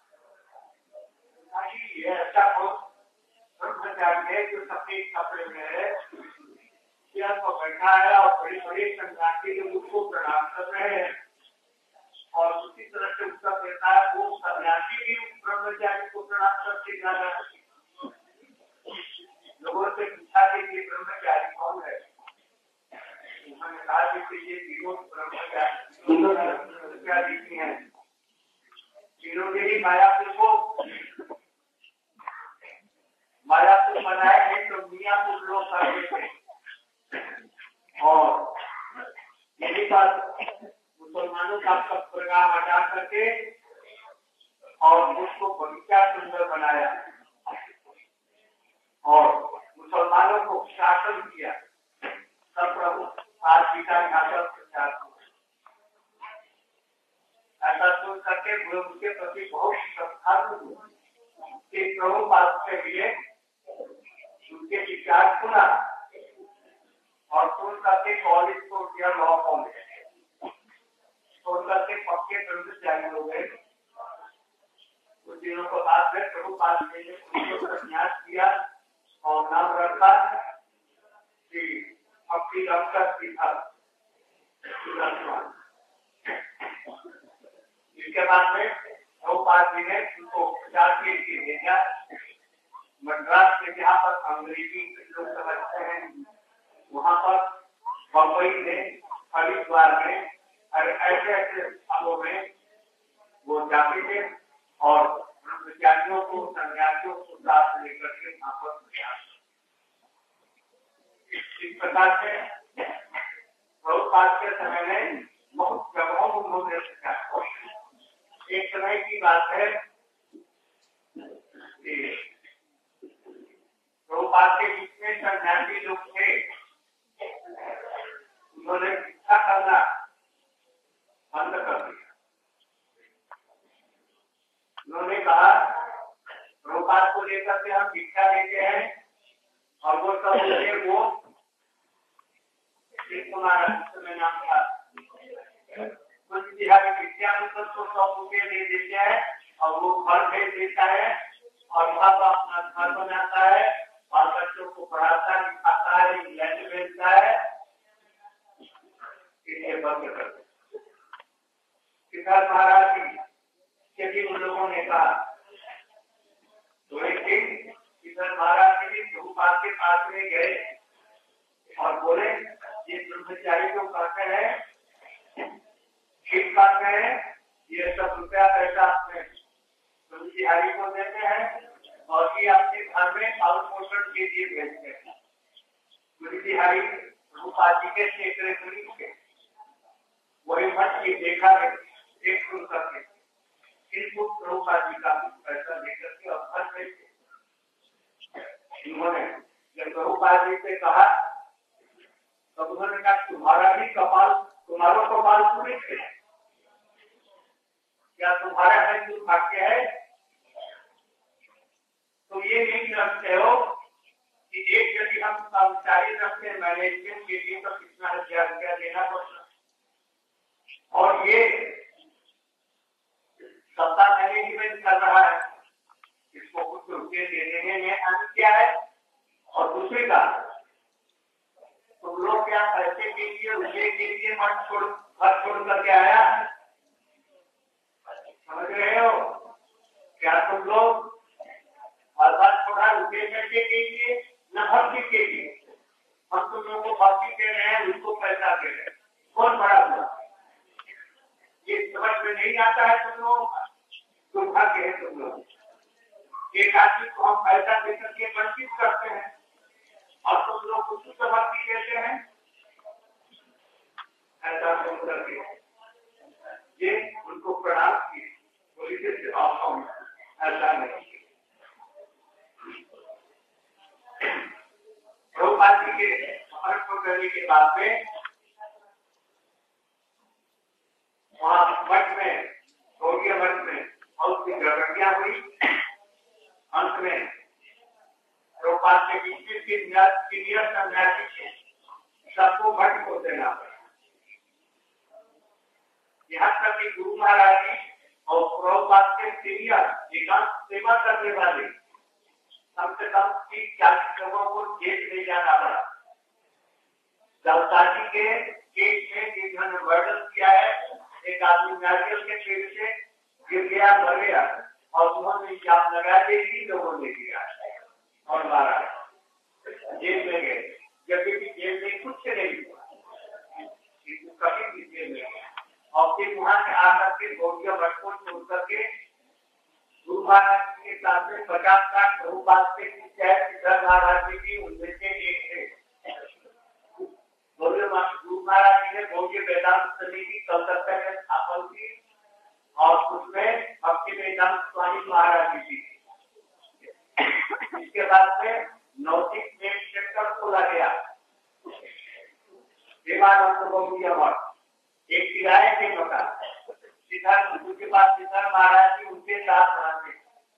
ये ऐसा ब्रह्मचारी है जो सफेद कपड़े में है, चेयर पर बैठा है और बड़ी बड़ी सन्यासी लोग उसको प्रणाम कर रहे हैं और उसी तरह से उसका कहता है वो सन्यासी भी ब्रह्मचारी को प्रणाम करके जा रहा है। लोगों से पूछा कि ये ब्रह्मचारी कौन है? उन्होंने कहा कि ये तीनों ब्रह्मचारी तीनों ब्रह्मचारी भी हैं। तीनों ने ही मायापुर को मायापुर बनाए थे तो मियापुर लोग करते थे और यही बात मुसलमानों का सब प्रकार हटा करके और उसको बगीचा सुंदर बनाया और मुसलमानों को शासन किया। सब प्रभु आज गीता भाषा प्रचार ऐसा सुन करके उनके प्रति बहुत श्रद्धा हुई। प्रभुपाद से लिए उनके विचार सुना और सुन करके कॉलेज को दिया लॉ कॉलेज सुन करके पक्के ब्रह्मचारी हो गए। कुछ दिनों के बाद में प्रभुपाद ने उनको संन्यास किया और नाम रखा कि अपनी रक्षा सीखा। इसके बाद में प्रभुपाद जी ने उनको प्रचार के लिए भेजा मद्रास में, जहाँ पर अंग्रेजी लोग समझते हैं, वहाँ पर बम्बई में, हरिद्वार में और ऐसे ऐसे स्थानों में वो जाते थे और ब्रह्मचारियों को सन्यासियों को साथ लेकर के वहाँ पर प्रयास। इस प्रकार से प्रभुपाद के समय में बहुत जगहों उन्होंने सिखाया। एक समय की बात है कि प्रभुपाद के जितने सन्यासी लोग थे उन्होंने भिक्षा करना बंद कर दिया। उन्होंने कहा प्रभुपाद को लेकर के हम भिक्षा देते हैं और वो सब मुझे वो तुम्हारा समय नाम था कुछ बिहारी विद्यानुषद को सौ रुपये दे देते हैं और वो घर भेज देता है और वहाँ पर अपना घर बनाता है, बाल बच्चों को पढ़ाता लिखाता है, इंग्लैंड भेजता है। इसे बंद कर दो। सिद्धार्थ महाराज के भी उन लोगों ने कहा तो एक दिन सिद्धार्थ महाराज के भी प्रभुपाद के पास में गए और बोले ये ब्रह्मचारी जो कहते हैं ठीक करते हैं, ये सब रुपया पैसा अपने गुरु जी हरि को देते हैं और ये अपने घर में पालन पोषण के लिए भेजते हैं। गुरु जी हरि रूपा जी के सेक्रेटरी के वही मत की देखा है एक सुन करके इनको रूपा जी का पैसा लेकर के और घर भेजे। उन्होंने जब रूपा जी से कहा तब उन्होंने कहा तुम्हारा भी कपाल तुम्हारा कपाल पूरे थे क्या तुम्हारा है दुर्भाग्य है? तो ये नहीं रखते हो कि एक यदि हम कर्मचारी रखते हैं मैनेजमेंट के लिए तो कितना हजार रुपया देना पड़ता और ये सत्ता मैनेजमेंट कर रहा है, इसको कुछ रुपये देने में आने क्या है। और दूसरी बात तुम लोग क्या पैसे के लिए रुपये के लिए मत छोड़ मत छोड़ करके आया, समझ रहे हो क्या? तुम लोग हर बार छोड़ा रुपये पैसे के लिए न भक्ति के लिए। हम तुम लोगों को भक्ति दे रहे हैं, उनको पैसा दे रहे हैं, कौन बड़ा हुआ? ये समझ में नहीं आता है तुम लोगों का, दुर्भाग्य है तुम लोग। एक आदमी को हम पैसा देकर के वंचित करते हैं और तुम लोग कुछ भक्ति देते हैं, ऐसा सुन करके ये उनको प्रणाम किए, बोली से ऐसा नहीं। प्रभुपाद जी के महत्व करने के बाद में वहाँ मठ में गौड़िया मठ में बहुत सी गड़बड़ियां हुई। अंत में प्रभुपाद के बीच में सीनियर सन्यासी थे, सबको मठ को देना पड़ा। यहाँ तक कि गुरु महाराज जी और प्रभुपाद के सीनियर एकांत सेवा करने वाले कम से कम तीस चालीस लोगों को जेल ले जाना पड़ा। जलसाजी के केस में जिन्होंने मर्डर किया है, एक आदमी नारियल के पेड़ से गिर गया मर गया और उन्होंने इल्जाम लगा के ही लोगों ने किया और मारा, जेल में गए, जबकि जेल में कुछ नहीं हुआ, कभी भी जेल में गया। और फिर वहां से आकर के गौड़िया मठ को छोड़ करके गुरु महाराज के साथ में पचास साठ प्रभुपाद से सिद्धर महाराज जी भी उनमें से एक थे। गुरु महाराज जी ने गौड़िया वेदांत समिति कलकत्ता में स्थापन की और उसमें भक्ति वेदांत स्वामी महाराज जी थी। इसके बाद में नौतिक मेन सेंटर खोला गया, देवानंद गौड़िया मठ, एक किराए के मकान। सिद्धार्थ उनके पास सिद्धार्थ महाराज जी उनके साथ रहते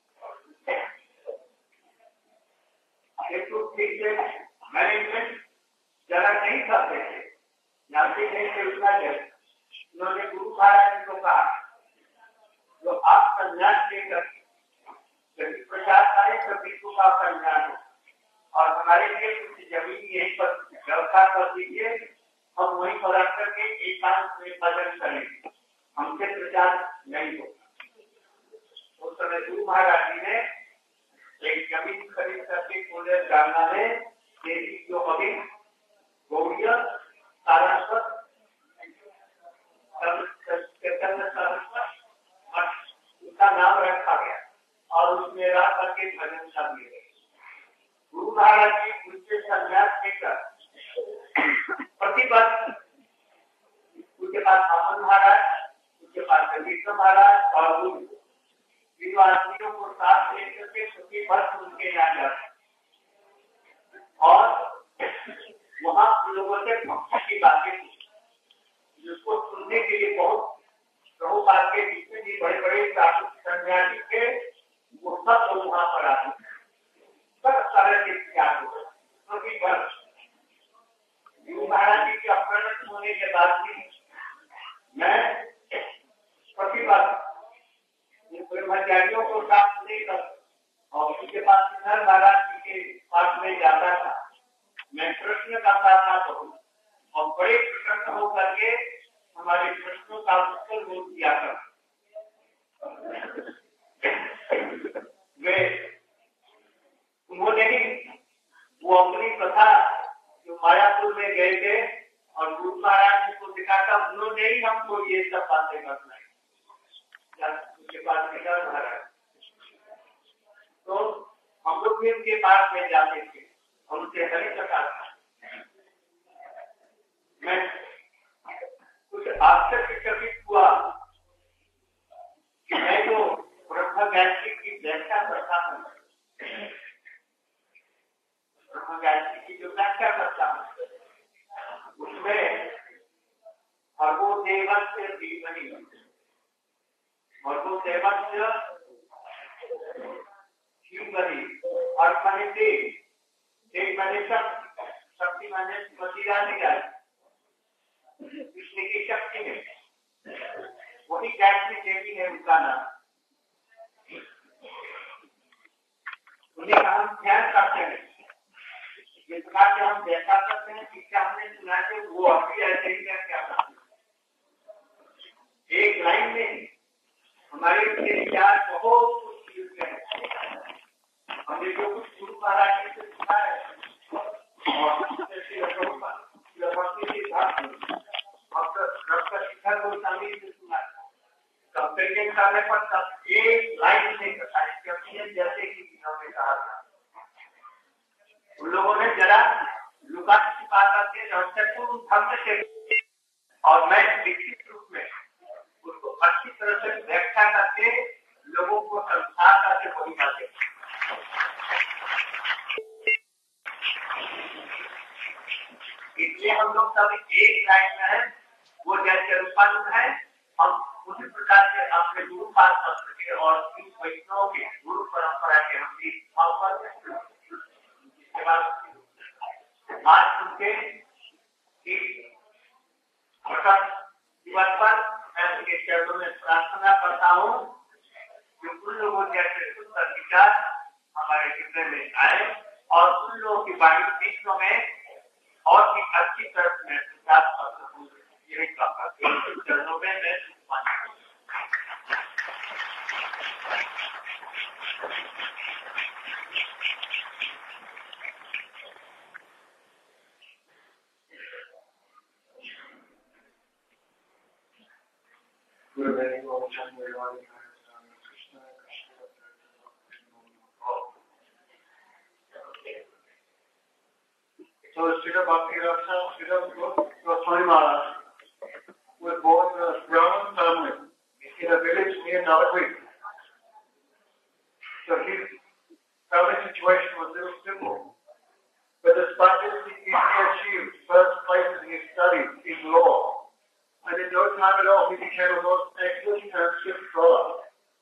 मैनेजमेंट जरा नहीं करते थे, जानते नहीं थे उतना जब उन्होंने गुरु महाराज जी को कहा जो आप संन्यास लेकर यदि प्रसाद आए तो बिल्कुल का संन्यास हो और हमारे लिए कुछ जमीन यहीं पर व्यवस्था कर दीजिए, हम वहीं पर रख करके एकांत में भजन करेंगे, हमसे प्रचार नहीं होगा। उस समय गुरु महाराज जी ने एक जमीन खरीद करके पूरे जाना में देवी जो अभी गौड़िया सारस्वत उसका नाम रखा गया और उसमें रह करके भजन कर दिए। गुरु महाराज जी उनसे संन्यास लेकर प्रतिबद्ध, उनके पास अमन महाराज, उनके पास जगदीश महाराज और गुरु इन आदमियों को साथ लेकर के प्रतिबद्ध उनके यहाँ जाते और वहाँ लोगों से भक्ति की बातें जिसको सुनने के लिए बहुत प्रभुपाद के बीच में भी बड़े बड़े सन्यासी थे, वो सब लोग वहाँ पर आते सब तरह के त्याग गुरु महाराज जी के अपहरण होने के बाद भी मैं प्रतिबद्ध ब्रह्मचारियों को साथ लेकर और उनके पास सिद्धार्थ महाराज जी के पास में जाता था, मैं प्रश्न करता था तो और बड़े प्रसन्न होकर के हमारे प्रश्नों का उत्तर वो दिया था। वे उन्होंने ही वो अपनी कथा जो मायापुर में गए थे और गुरु महाराज जी को दिखाता और उन्होंने ही हमको ये सब बातें बताई। उसके पास निकल रहा है तो हम लोग भी उनके पास में जाते थे और उनसे हरी कथा था। मैं कुछ आश्चर्यचकित हुआ कि मैं जो ब्रह्म गायत्री की व्याख्या करता हूँ, ब्रह्म गायत्री की जो व्याख्या करता हूँ, उसमें भगवो देवस्य धीमहि, भगवो देवस्य धीमहि, और माने देव, देव माने शक्ति, शक्ति माने प्रतिरानी गाय, विष्णु की शक्ति में, वही गायत्री देवी है उनका नाम। उन्हें हम ध्यान करते हैं, जिस प्रकार से हम देखा करते हैं, शिक्षा हमने सुना है, वो अभी ऐसे ही क्या करते हैं। एक लाइन में हमारे विचार बहुत कुछ मिलते हैं। हमने जो कुछ गुरु महाराज से सुना है और जैसे शिखर गोस्वामी से सुना है, कंपेरिजन करने पर सब एक लाइन नहीं करता है, क्योंकि जैसे कि इन्होंने कहा था, उन लोगों ने जरा लुका छिपा करके रहस्यपूर्ण ढंग से और मैं लिखित रूप में उसको अच्छी तरह से व्याख्या करके लोगों को समझा करके वही बातें। इसलिए हम लोग सब एक लाइन में है, वो जैसे रूपांतर है, हम उसी प्रकार से अपने गुरु पाद पत्र के और वैष्णव के गुरु परंपरा के हम भी इसके बाद आज उनके दिवस पर मैं उनके चरणों में प्रार्थना करता हूँ कि उन लोगों जैसे सुंदर विचार हमारे हृदय में आए और उन लोगों की वाणी विश्व में और भी अच्छी तरह से विकास कर सकूं। यही कहता हूँ चरणों में मैं So Srila Bhakti-Raksa, Srila Goswami Maharaj was born in a Brahmin family in a village near Navadvip. So his family situation was a little simple. But despite this, he achieved first place in his studies in law. And in no time at all, he became a most excellent Sanskrit scholar.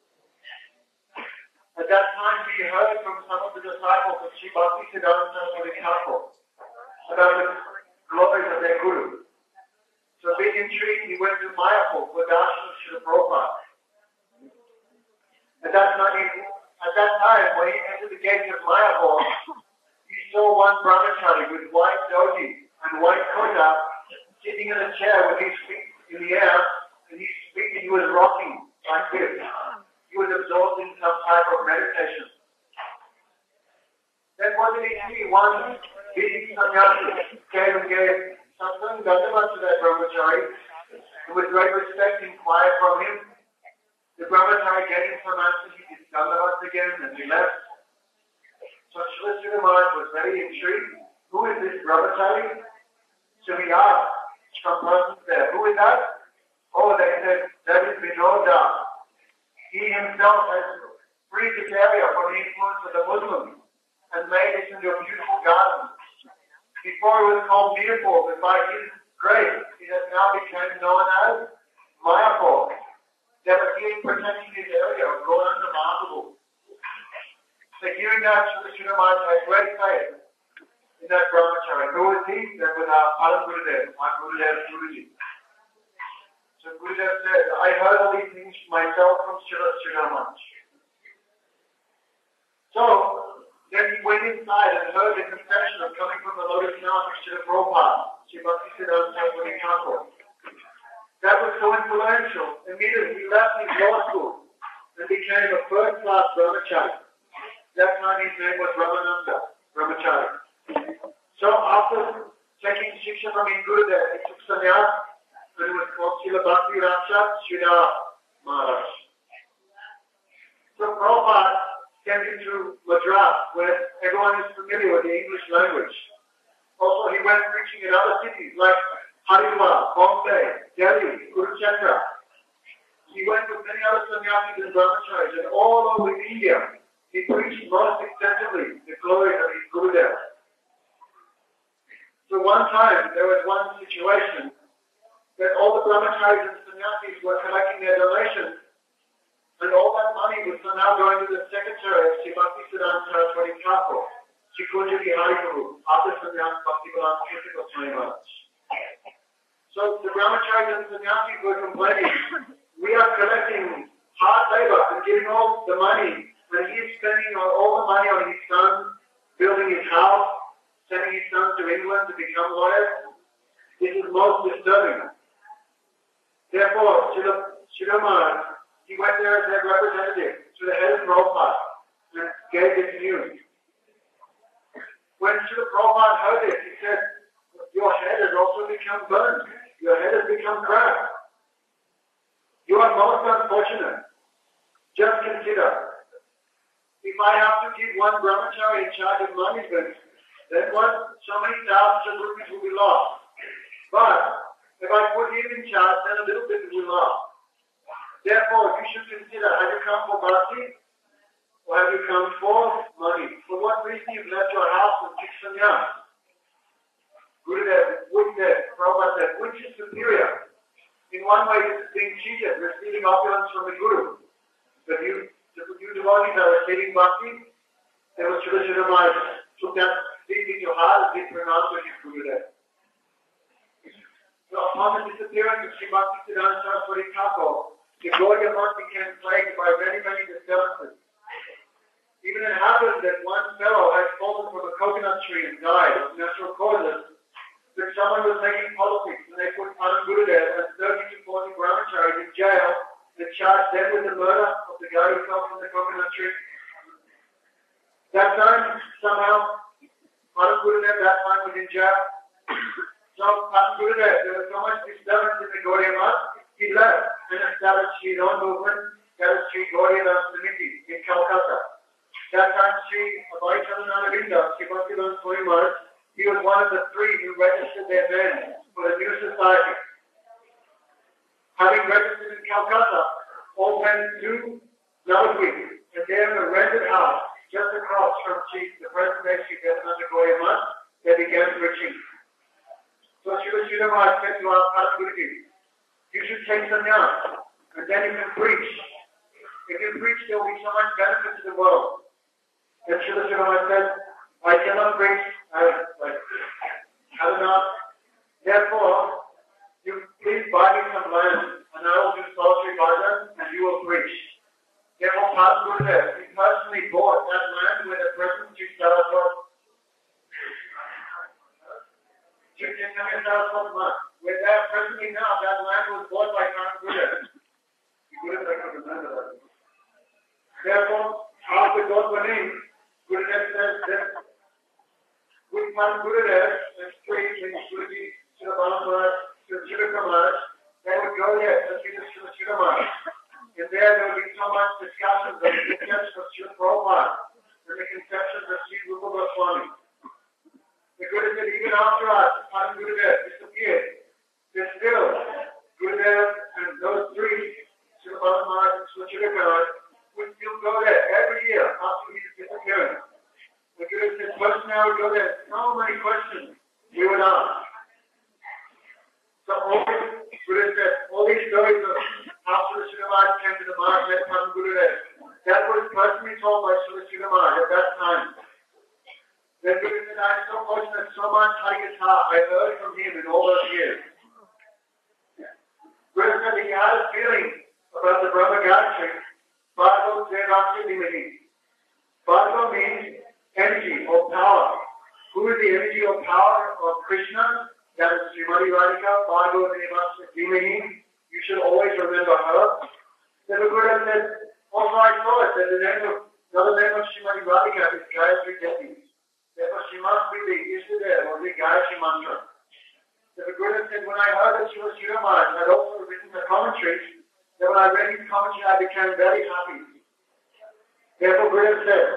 At that time, he heard from some of the disciples of Sri Bhaktisiddhanta Saraswati Thakur about the glories of their Guru. So being intrigued, he went to Mayapur for darshan of Srila Prabhupada. At that time, at that time, when he entered the gates of Mayapur, he saw one brahmachari with white dhoti and white kota sitting in a chair with his feet in the air, and he, he was rocking like this. He was absorbed in some type of meditation. Then one day he see one big sannyasi came and gave something dandavat to that brahmachari, and with great respect inquired from him. The brahmachari gave him some answer, he did dandavat again, and he left. So Srila Sridhar Maharaj was very intrigued. Who is this brahmachari? So he asked some persons there, who is that? Oh, they said, that is Vinod Das. He himself has freed this area from the influence of the Muslims and made it into a beautiful garden. Before it was called beautiful, but by his grace, it has now become known as Mayapur. They were here protecting this area of Goran the Mahaprabhu. So hearing that, Srila Sridhar Maharaj had great faith in that brahmachari. Who was he? That was our Param Gurudev, my Gurudev Guruji. So Gurudev said, I heard all these things myself from Srila Sridhar Maharaj. So then he went inside and heard the confession of coming from the lotus mouth of Srila Prabhupada, Sri Bhaktisiddhanta Saraswati Thakur. That was so influential. Immediately he left his law school and became a first-class brahmachari. That time his name was Ramananda Brahmachari. So after taking shiksha from his Gurudev, he took sannyas and was Srila Bhakti Rakshak Sridhar Maharaj. So Prabhupada came into Madras, where everyone is familiar with the English language. Also, he went preaching in other cities like Haridwar, Bombay, Delhi, Kurukshetra. He went with many other sannyasis and brahmacharis, and all over India, he preached most extensively the glory of his Gurudev. So one time, there was one situation that all the brahmacharis and sannyasis were collecting their donations, and all that money was somehow going to the secretary of Sri Bhaktisiddhanta Saraswati Thakur, Sri Kunja Bihari Guru, after Sannyas Bhaktivedanta Tirtha Goswami Maharaj. So the brahmacharis and sannyasis were complaining, we are collecting hard labor and giving all the money, and he's spending all the money on his son, building his house, sending his son to England to become lawyers. This is most disturbing. Therefore, Srila Maharaj, he went there as their representative to the head of Prabhupada and gave this news. When Srila Prabhupada heard it, he said, your head has also become burned. Your head has become cracked. You are most unfortunate. Just consider, if I have to give one brahmachari in charge of management, then what, so many thousands of rupees will be lost. But if I put him in charge, then a little bit will be lost. Therefore, you should consider, have you come for bhakti or have you come for money? For what reason you've left your house and took sannyas? Gurudev, Gurudev, Prabhupada said, which is superior? In one way, this is being cheated, receiving opulence from the Guru. If you, if you devotees are receiving bhakti, then what Srila Srila Maharaj took that deeply to heart and did pronounce with his Gurudev. So upon the disappearance of Sri Bhaktisiddhanta Saraswati Thakur, the Gaudiya Math became plagued by many, many disturbances. Even it happened that one fellow had fallen from a coconut tree and died of natural causes, that someone was making politics and they put Anand Gurudev and thirty to forty brahmacharis in jail and charged them with the murder of the guy who fell from the coconut tree. That time, somehow, Anand Gurudev that time was in jail. So Anand Gurudev, there was so much disturbance in the Gaudiya Math, he left and established his own movement, that is Sri Gaudiya Das Samiti in Calcutta. That time, Sri Abhayachandana Avinda, Sri Bhaktivedanta Swami Maharaj, he was one of the three who registered their men for the new society. Having registered in Calcutta, all went to Navadvip, and there in a rented house just across from Sri, the present day Sri Vedananda Gaudiya Math, they began preaching. So Srila Srila Maharaj said to our Anand Guruji, you should take sannyas, and then you can preach. If you preach, there will be so much benefit to the world. And Srila Srila Maharaj said, I cannot preach, I like, have enough. Therefore, you please buy me some land, and I will do solitary bhajan, and you will preach. Therefore, Anand Gurudev, he personally bought that land where the present Sri Saraswati, Sri Chaitanya Saraswati Math, where they are presently now, that land was bought by Anand Gurudev. Therefore, after God went in, Gurudev says that with Anand Gurudev and Sri Guruji, Srila Bala Maharaj, Srila Chiraka Maharaj, they would go there to see the Srila Chiraka Maharaj. And there there would be so much discussions of the conceptions of Srila Prabhupada and the conceptions of Sri Rupa Goswami. The Guru said, even after us, Anand Gurudev disappeared, there's still Gurudev and those three, Srila Bala Maharaj and Srila Chiraka Maharaj, would still go there every year after his disappearance. The Guru said, person now would go there, so many questions we would ask. So all these, Guru said, all these stories of how Srila Srila Maharaj came to the Maharaj met Anand Gurudev, that was personally told by Srila Srila Maharaj at that time. Then Guru said, I'm so fortunate, so much Harikatha I heard from him in all those years. Guru said he had a feeling about the Brahma Gayatri, Bhargava Devakya Dhimahi. Bhargava means energy or power. Who is the energy or power of Krishna? That is Srimati Radhika, Bhargava Devakya Dhimahi. You should always remember her. Then the Guru said, also I saw it that the name of, another name of Srimati Radhika is Gayatri Devi. Therefore she must be the Ishtadev or the Gayatri Mantra. So the Guru said, when I heard that Srila Srila Maharaj had also written commentaries, that when I read his commentary, I became very happy. Therefore, Buddha said,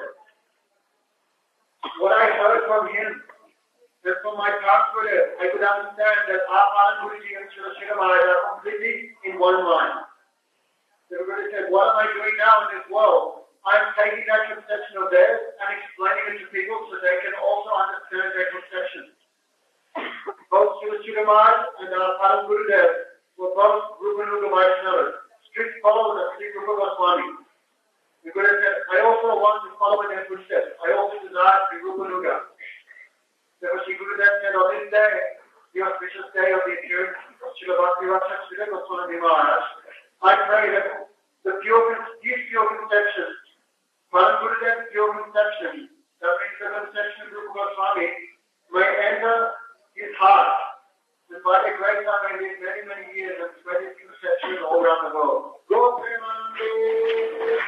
what I heard from him, that from my past Buddha, I could understand that Apan Guruji and Srila Srila Maharaj are completely in one mind. The Buddha said, what am I doing now in this world? I'm taking that conception of theirs and explaining it to people so they can also understand their conception. Both Srila Srila Maharaj and Apan Gurudev were both Rupanuga Vaishnavas, strict followers of Sri Rupa Goswami. The Buddha said, I also want to follow in their footsteps. I also desire to be Rupanuga. Therefore, Sri Gurudev said, on this day, the auspicious day of the appearance of Srila Bhakti-Vamsa Srila Goswami Maharaj, I pray that the pure, these pure conceptions, Param Gurudev's pure conception, that means the conception of Rupa Goswami, may enter his heart. And by the grace I may live many, many years and spread his conceptions all around the world. Go Premanande!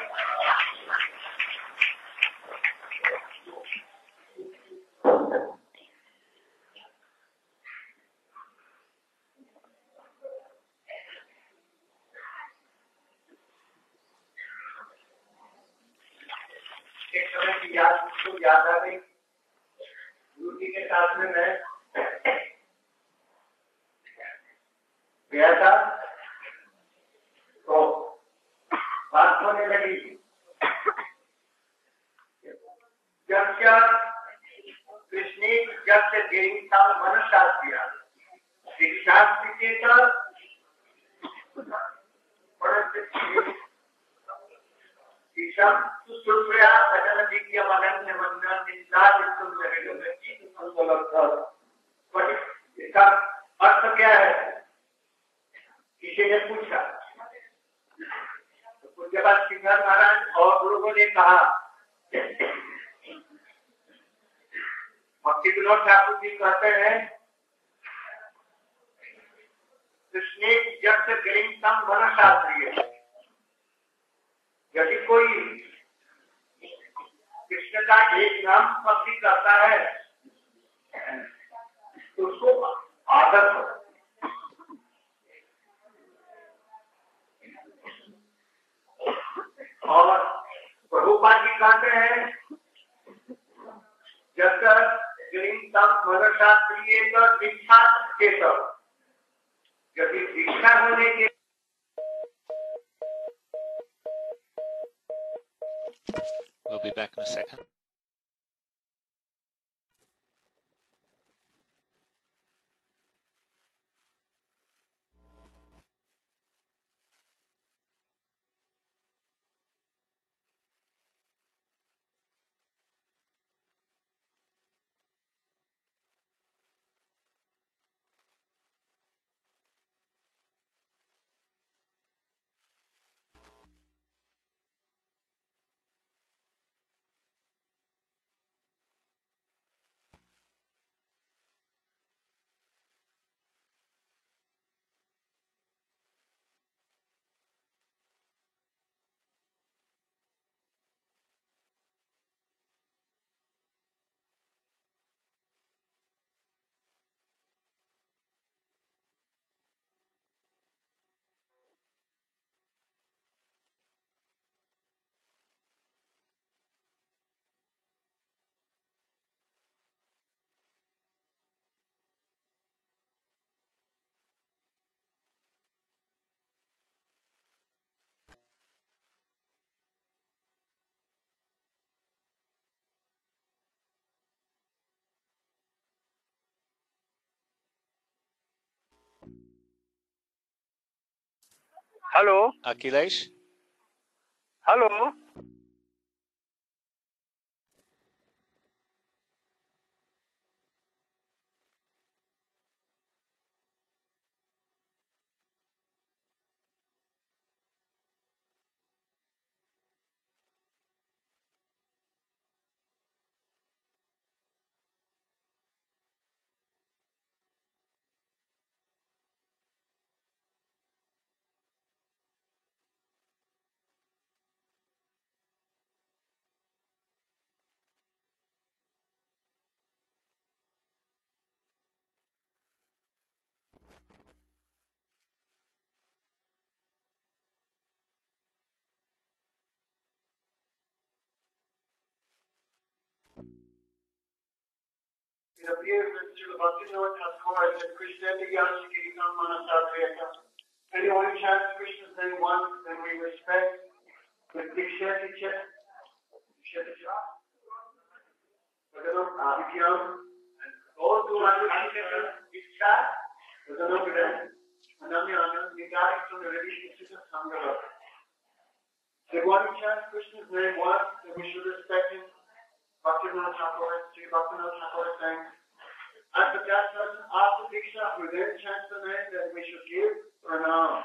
एक समय की याद मुझको याद आ गई गुरु जी के साथ में मैं गया था तो बात होने लगी जब क्या कृष्ण जब से देवी का मन शास्त्रिया शिक्षास्त्र के का ईशम सुसुप्रिया भजन दिव्य मगन ने वंदन निंदा जिसुम जगह में की संतोलक था पर इसका अर्थ क्या है किसी ने पूछा तो कुछ बाद सिंगर महाराज और लोगों ने कहा भक्ति विनोद ठाकुर जी कहते हैं कृष्ण जब से गिरिंग तम वन शास्त्रीय यदि कोई कृष्ण का एक नाम भक्ति करता है तो उसको आदत हो और प्रभुपाद जी कहते हैं जब तक मनशास्त्रीय दीक्षा के सब यदि दीक्षा होने के We'll be back in a second. Hello. Akhilesh? Hello. appears that Srila Bhaktivinoda Thakur said, Krishna Digyana Kirtan Manasadhyaka. Anyone who chants Krishna's name once, then we respect with Diksha Diksha. Diksha Diksha. Bhagavan Abhikyam. And those who are Diksha, Bhagavan Bhagavan. Ananya Anand, regarding from the religious system, Sangha. The one who chants Krishna's name once, then we should respect him. Bhaktivinoda Thakur, Sri Bhaktivinoda Thakur is saying, and for that person after Diksha who then chants the name, then we should give pranam.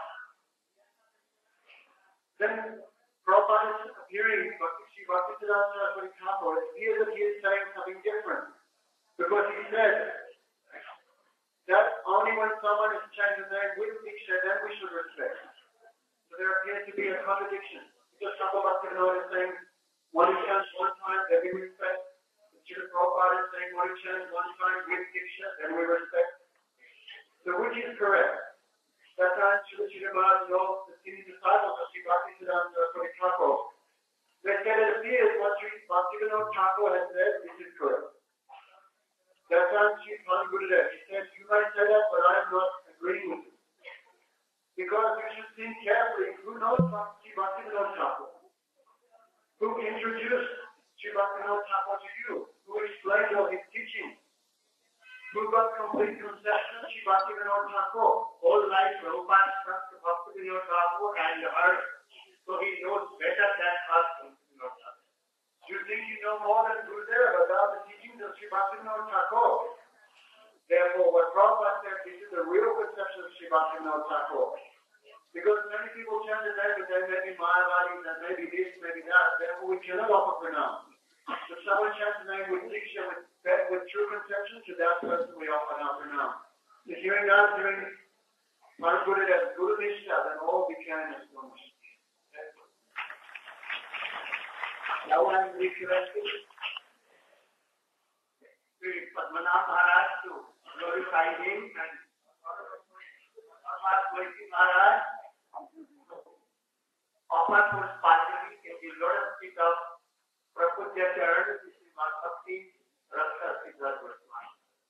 Then Prabhupada is appearing, Sri Bhaktivinoda Saraswati Thakur, it appears that he is saying something different. Because he said that only when someone is chanting the name with Diksha, then we should respect. So there appears to be a contradiction. Because Thakur Bhaktivinoda is saying, one who chants one time, then we respect. The Srila Prabhupada is saying, one who chants one time with Diksha, then we respect. So which is correct? That time, Srila Srila Maharaj knows the senior disciples of Sri Bhaktivinoda Saraswati Thakur. They said it appears what Sri Bhaktivinoda Thakur has said, this is correct. That time, Sri Bhakti Gurudev, he said, you might say that, but I am not agreeing with you. Because you should think carefully, who knows Sri Bhaktivinoda Thakur? Who introduced Sri Bhaktivinoda Thakur to you? Who explained all his teaching? Who got complete conception of Sri Bhaktivinoda Thakur? All life, Prabhupada spoke to Bhaktivinoda Thakur and heard. So he knows better than us, Bhaktivinoda Thakur. You think you know more than Gurudev about the teachings of Sri Bhaktivinoda Thakur? Therefore, what Prabhupada said, this is the real conception of Sri Bhaktivinoda Thakur. Because many people chant the name, but they may be Mayavadis and maybe this, maybe that. Therefore, we cannot offer pranam. If someone chants the name with Diksha, with, with true conception, to that person we offer now pranam. If you're not doing Maharaj Guru as Guru Nishtha, then all we can is Guru Nishtha. Now I'm requesting Sri Padmanabh Maharaj to glorify him and Maharaj offer Pushpanjali in the lotus feet of Prabhupada Charan, this is Bhakti Rasa Siddha Goswami.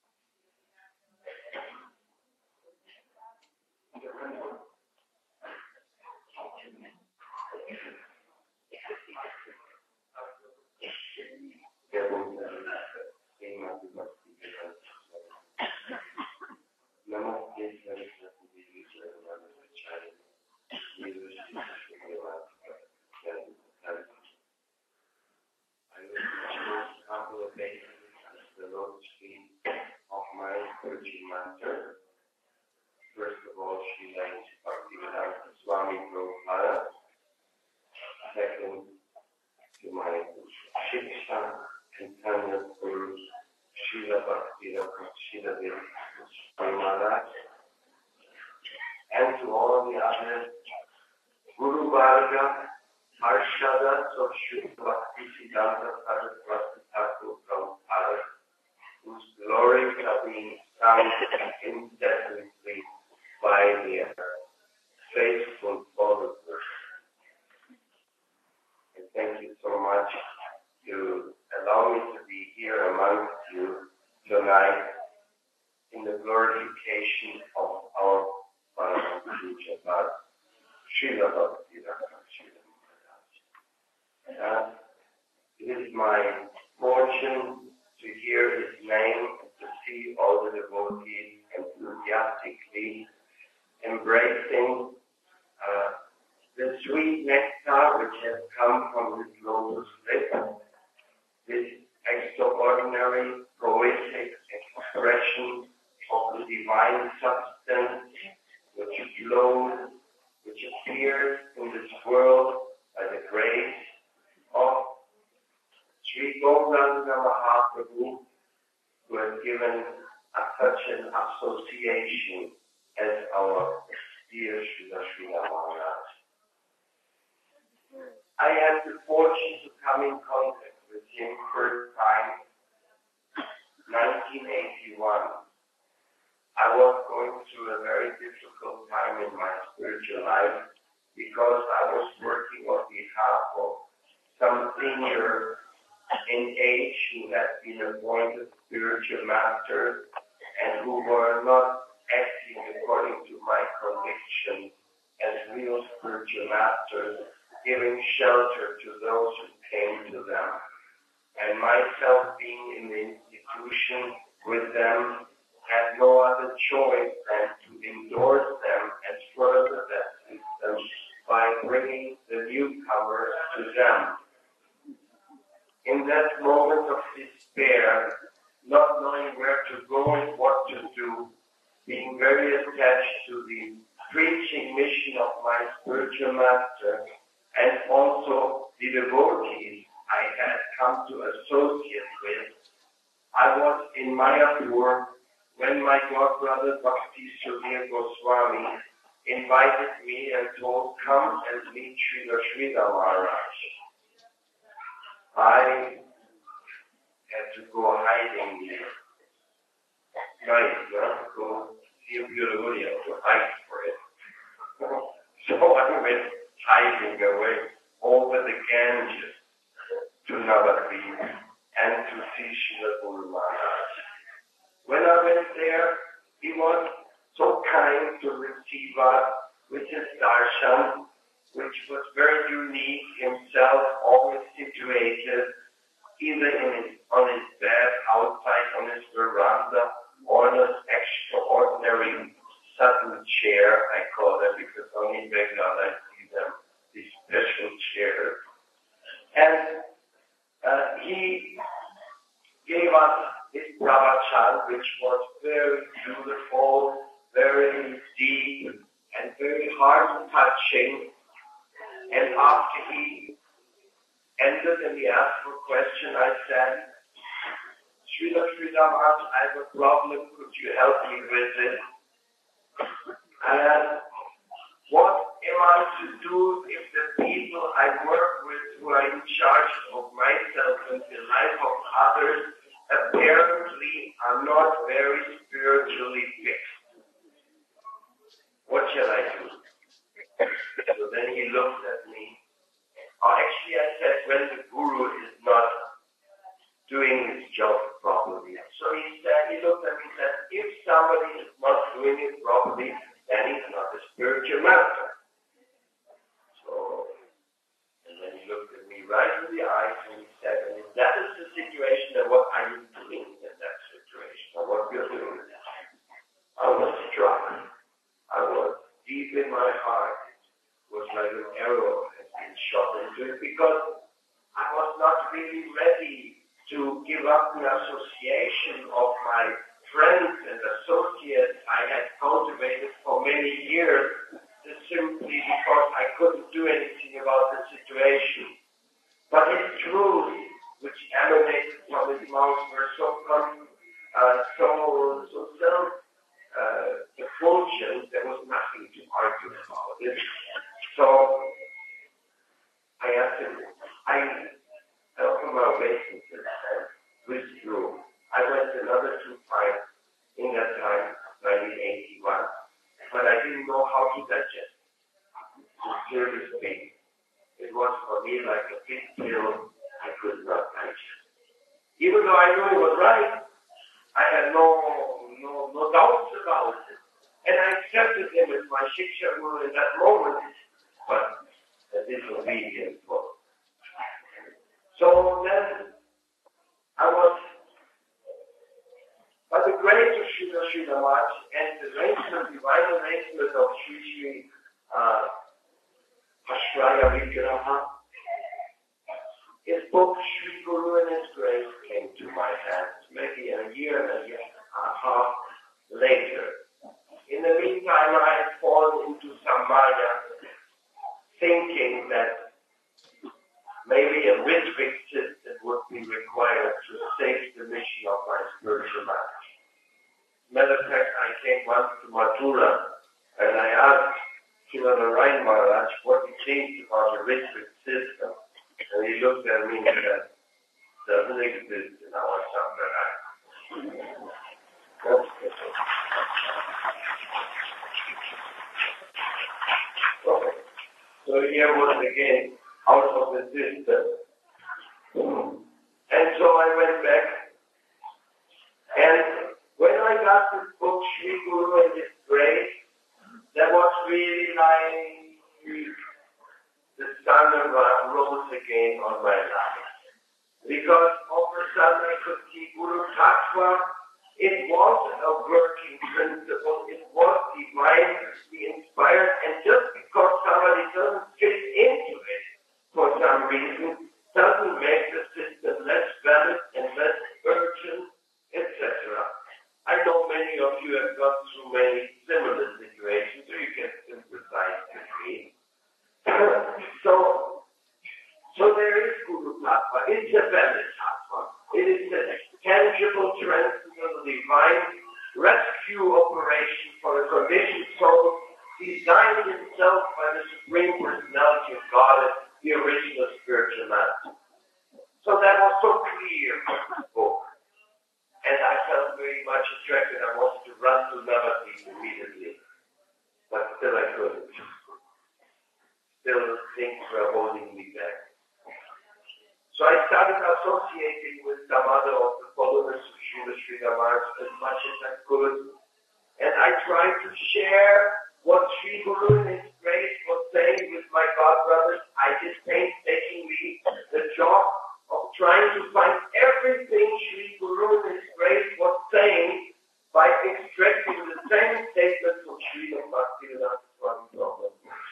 Namaste Saraswati Devi Charanacharya. I will choose a couple of bases as the lotus feet of my spiritual master. First of all, she lays Bhaktivedanta Swami Prabhupada. Second, to my Shiksha and Tanya Guru Srila Bhaktivedanta Srila Swami Maharaj, and to all the other Guru Varga, Harshadas of Srila Bhaktisiddhanta Saraswati Thakur Prabhupada, whose glories are being sung incessantly by their faithful followers. And thank you so much to allow me to be here amongst you tonight in the glorification of our Parama Puja God, Srila Bhaktivedanta Srila Maharaj. It is my fortune to hear his name, to see all the devotees enthusiastically embracing uh, the sweet nectar which has come from his lotus lips, this extraordinary poetic expression of the divine substance which flows, which appears in this world by the grace of Sri Gauranga Mahaprabhu, who has given us such an association as our dear Srila Srila Maharaj. I had the fortune to come in contact with him first time, nineteen eighty-one. I was going through a very difficult time in my spiritual life because I was working on behalf of some senior in age who had been appointed spiritual masters and who were not acting according to my conviction as real spiritual masters, giving shelter to those who came to them. And myself being in the institution with them had no other choice than to endorse them and further that system by bringing the newcomers to them. In that moment of despair, not knowing where to go and what to do, being very attached to the preaching mission of my spiritual master and also the devotees I had come to associate with, I was in Mayapur when my godbrother Bhakti Sudhir Goswami invited me and told, come and meet Srila Sridhar Maharaj. I had to go hiding there. Nice, huh? Go see a beautiful video to hide for it. So I went hiding away over the Ganges to Navadvip and to see Srila Guru Maharaj. When I went there, he was so kind to receive us with his darshan, which was very unique, himself always situated either in his, on his bed, outside on his veranda, or in an extraordinary sudden chair, I call them, because only in Bengal I see them, these special chairs. And uh, he gave us his pravachan, which was very beautiful, very deep, and very heart-touching. And after he ended and he asked for a question, I said, Srila Sridhar Maharaj, I have a problem, could you help me with it? And what am I to do if the people I work with who are in charge of myself and the life of others apparently are not very spiritually fixed? What shall I do? So then he looked at me. Or actually I said, when the guru is not doing his job properly. So he said, he looked at me and said, if somebody is not doing it properly, then he's not a spiritual master. So, and then he looked at me right in the eyes and he said, and if that is the situation, then what are you doing in that situation? Or what you're doing? I was struck. I was deep in my heart. It was like an arrow had been shot into it because I was not really ready to give up the association of my friends and associates I had cultivated for many years simply because I couldn't do anything about the situation. But his truths, which emanated from his mouth, were so uh, so so self uh, effulgent, there was nothing to argue about it. So I asked him, I opened my obeisance and withdrew. I went another two times in that time, nineteen eighty-one, but I didn't know how to digest it. Sincerely speaking, it was for me like a big pill I could not digest. Even though I knew it was right, I had no no no doubts about it. And I accepted him as my Shiksha Guru in that moment, but a disobedient one. So then I was, by the grace of Srila Sridhar Maharaj and the arrangement, divine arrangement of Sri Sri uh, Ashraya Vigraha, his book Sri Guru and His Grace came to my hands maybe a year and a year and a half later. In the meantime, I had fallen into some maya, thinking that maybe a ritual system would be required to save the mission of my spiritual master. Matter of fact, I came once to Mathura and I asked Srila Narayan Maharaj what he thinks about the ritual system. And he looked at me and said, doesn't exist in our Sampradaya. Okay. So here was again out of the system. And so I went back got this book, Sri Guru and His Grace, that was really like the sun rose again on my life. Because all of a sudden I could see Guru Tattva. It was a working principle. It was divinely inspired. And just because somebody doesn't fit into it for some reason, doesn't make the system less valid and less urgent, et cetera. I know many of you have gone through many similar situations, so you can sympathize with me. so, so there is Guru Tattva. It's a valid Tattva. It is a tangible, transcendental, divine rescue operation for a conditioned soul designed itself by the Supreme Personality of God as the original spiritual master. So that was so clear from this book. And I felt very much attracted. I wanted to run to Navadvip immediately. But still I couldn't. Still things were holding me back. So I started associating with some other of the followers of Srila Sridhar Maharaj as much as I could. And I tried to share what Sri Guru in His Grace was saying with my godbrothers. I did painstakingly the job of trying to find everything Sri Guru in His Grace was saying by extracting the same statements from Srila Bhaktivedanta Swami Prabhupada.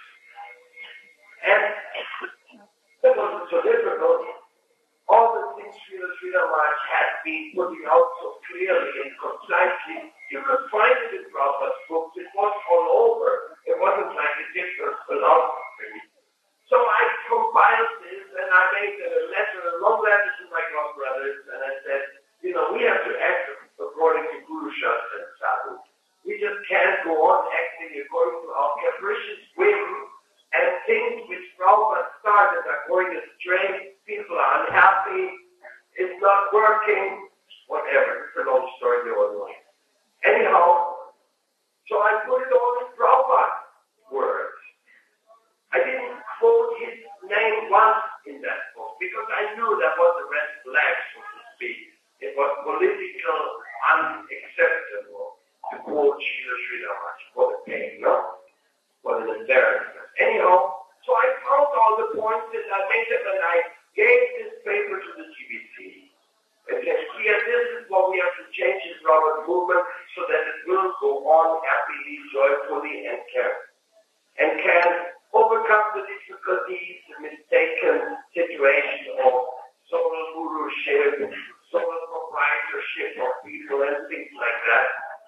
And that wasn't so difficult. All the things Srila Sridhar Maharaj had been putting out so clearly and concisely, you could find it in Prabhupada's books. It was all over. It wasn't like a different philosophy. So I compiled this and I made a letter, a long letter to my godbrothers, and I said, you know, we have to act according to Guru Shastra and Sadhu. We just can't go on acting according to our capricious whim, and things which Prabhupada started are going astray. People are unhappy, it's not working, whatever. It's a long story, you all know. Anyhow, so I put it all in Prabhupada's words. I didn't quote his name once in that book because I knew that was a red flag, so to speak. It was political unacceptable to quote Srila Sridhar Maharaj. What a pain, no? What an embarrassment. Anyhow, so I found all the points that I made them and I gave this paper to the G B C. And said, here, this is what we have to change in Robert movement so that it will go on happily, joyfully, and can, and can overcome the difficulties, the mistaken situation of sole guruship, sole proprietorship of people, and things like that.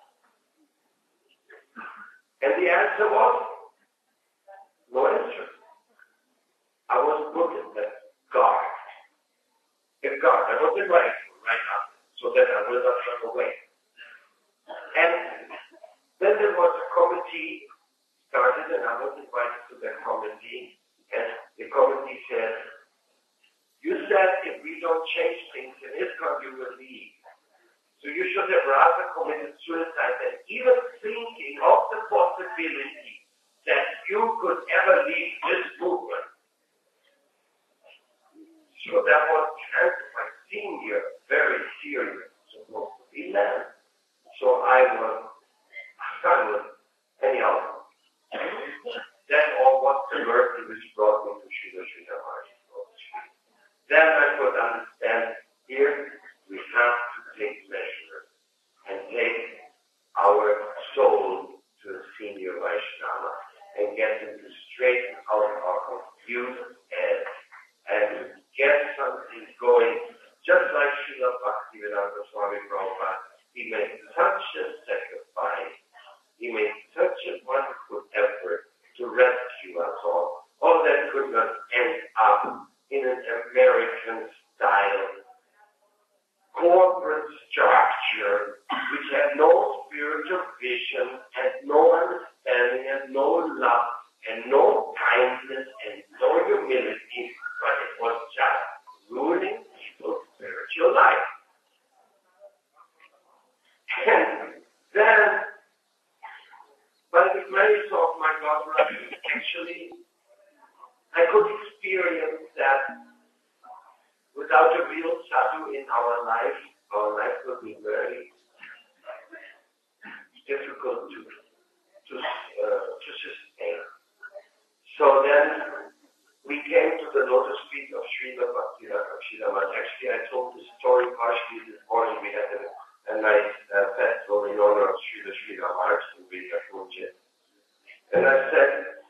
And the answer was, no answer. I was put in that guard. A guard. I was in right, right now, so that I will not run away. And then there was a committee started, and I was invited to that committee, and the committee said, you said if we don't change things in ISKCON, you will leave. So you should have rather committed suicide than even thinking of the possibility that you could ever leave this movement. So that was answered by senior, very serious, supposed to be man. So I was, I was, anyhow, then all was the mercy which brought me to Srila Sridhar Maharaj. Then I could understand, here we have to take measures and take our soul to a senior Vaishnava and get them to straighten out our confused heads and get something going, just like Srila Bhaktivedanta Swami Prabhupada. He made such a sacrifice, he made such a wonderful effort to rescue us all. All that could not end up in an American style corporate structure which had no spiritual vision and no understanding and no love and no kindness and no humility, but it was just ruining people's spiritual life. And then, by the grace of my God, actually, I could experience that without a real sadhu in our life, our life would be very difficult to to uh, to sustain. So then we came to the lotus feet of Srila Bhaktivinoda Maharaj. Actually, I told the story partially this morning. We had a, a nice uh, festival in honor of Srila Srila Maharaj in Vijayakurje. And I said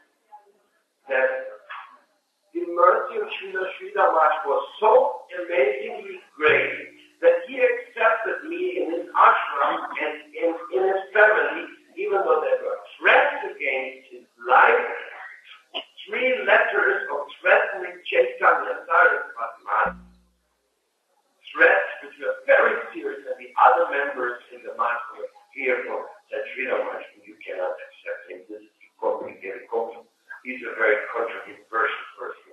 that the mercy of Srila Srila Maharaj was so amazingly great that he accepted me in his ashram and in, in his family, even though there were threats against his life. Three letters of threatening Chaitanya Saraswati, threats which were very serious, and the other members in the mass were fearful that Srila Maharaj, you cannot accept him. This is too complicated. He's a very controversial person.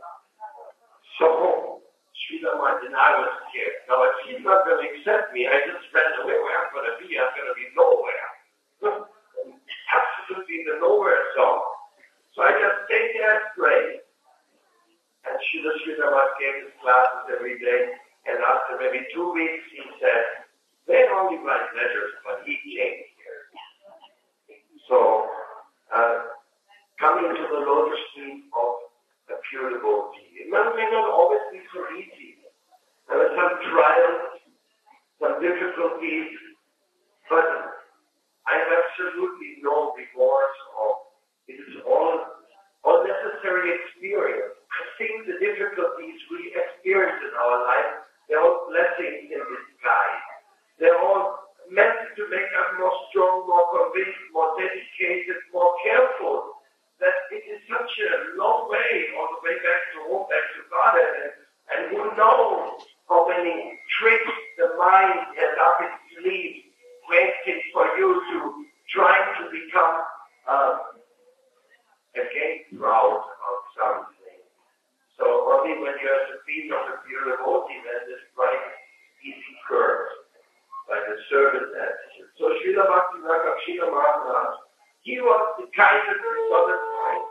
So Srila Maharaj and I was scared. Now, if he's not going to accept me, I just ran away. Where I'm going to be? I'm going to be nowhere. Absolutely in the nowhere zone. So I just stayed there and prayed. And Srila Srila Maharaj gave his classes every day. And after maybe two weeks, he said, they only write letters, but he came here. So, uh, coming to the lotus feet of a pure devotee. It may not always be so easy. There are some trials, some difficulties, but I have absolutely no remorse or it is all, all necessary experience. I think the difficulties we experience in our life, they're all blessings in disguise. They're all meant to make us more strong, more convinced, more dedicated, more careful. That it is such a long way, all the way back to home, back to God, and, and who knows how many tricks the mind has up its sleeve, waiting for you to try to become uh, again proud of something. So only when you have the feet of the pure devotee, then this right easy curve, like a servant attitude. So Srila Bhaktivinoda Maharaj, he was the kind of personified.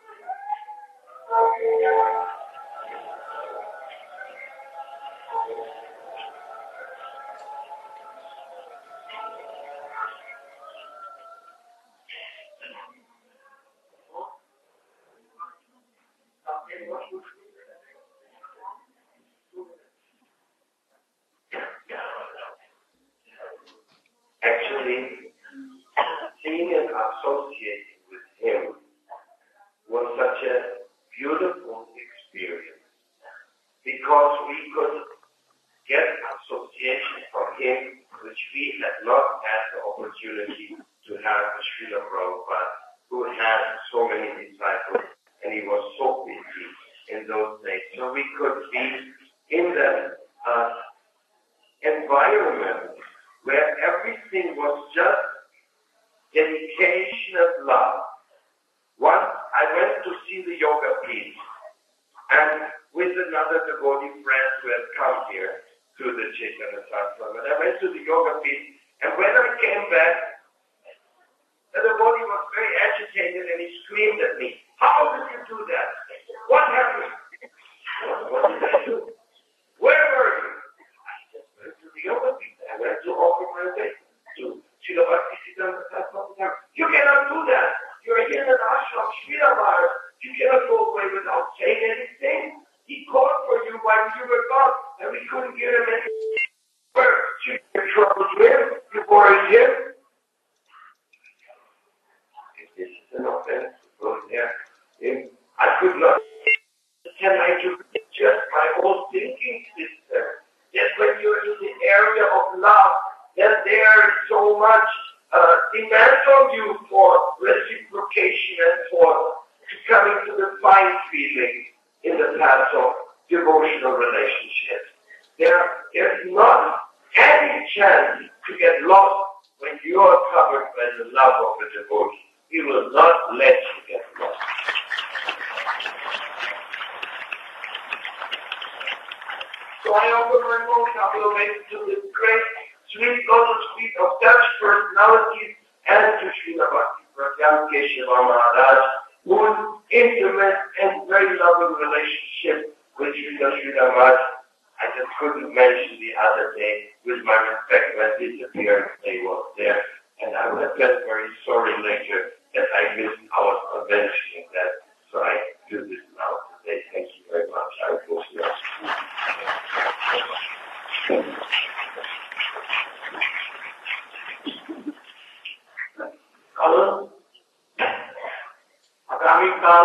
Actually, being and associating with him was such a beautiful experience because we could get association from him which we had not had the opportunity to have with Srila Prabhupada, who had so many disciples and he was so busy in those days. So we could be in that uh, environment where everything was just dedication of love. Once I went to see the yoga piece, and with another devotee friend who had come here to the Chaitanya Satsang, and I went to the yoga piece, and when I came back, the devotee was very agitated and he screamed at me, "How did you do that? What happened? What, what did I do? Where were you?" I just went to the yoga piece. I went to offer my faith to Srila Bhaktisiddhanta Saraswati. You cannot do that. You're here in an ashram, Srila Maharaj. You cannot go away without saying anything. He called for you while you were gone, and we couldn't give him any words. You troubled him, you worried him. This is an offense. Yeah. I could not. Can I do just my whole thinking system? That when you're in the area of love, that there is so much uh, demand on you for reciprocation and for coming to the fine feeling in the path of devotional relationships. There is not any chance to get lost when you are covered by the love of the devotee. He will not let you get lost. So I offer my most compliments to the great sweet lotus feet of such personalities and to Srila Bhakti Pratyam Keshava Maharaj, whose intimate and very loving relationship with Srila Srila Maharaj I just couldn't mention the other day with my respect when his appearance day was there. And I would have felt आजकल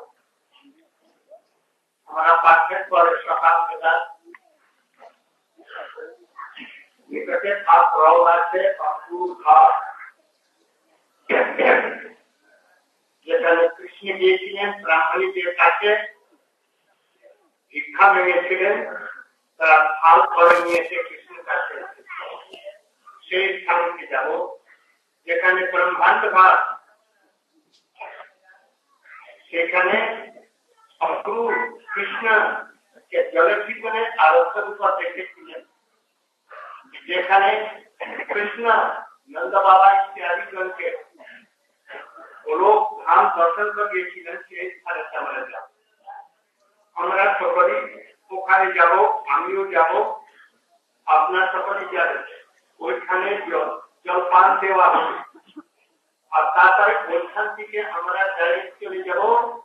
हमारा पाठ्यक्रम पर सकाल के साथ निकटे आप प्रवाह से अपूर घाट যেখানে কৃষ্ণ দিয়েছিলেন ব্রাহ্মণীদের কাছে ভিক্ষা মেয়েছিলেন তারা ফাল করে নিয়েছে কৃষ্ণের কাছে সেই স্থানকে যাব যেখানে ব্রহ্মাণ্ড ঘাট সেখানে অক্রূর কৃষ্ণকে জলের ভিতরে আরোগ্যের উপর দেখেছিলেন যেখানে কৃষ্ণ নন্দ বাবা ইত্যাদিগণকে গোলক ধাম দর্শন করে গিয়েছিলেন সেই স্থানে আমরা যাব আমরা সকলেই ওখানে যাব আমিও যাব আপনার সকলেই যাবেন ওইখানে জলপান দেওয়া হবে আর তারপরে ওইখান থেকে আমরা ডাইরেক্ট চলে যাব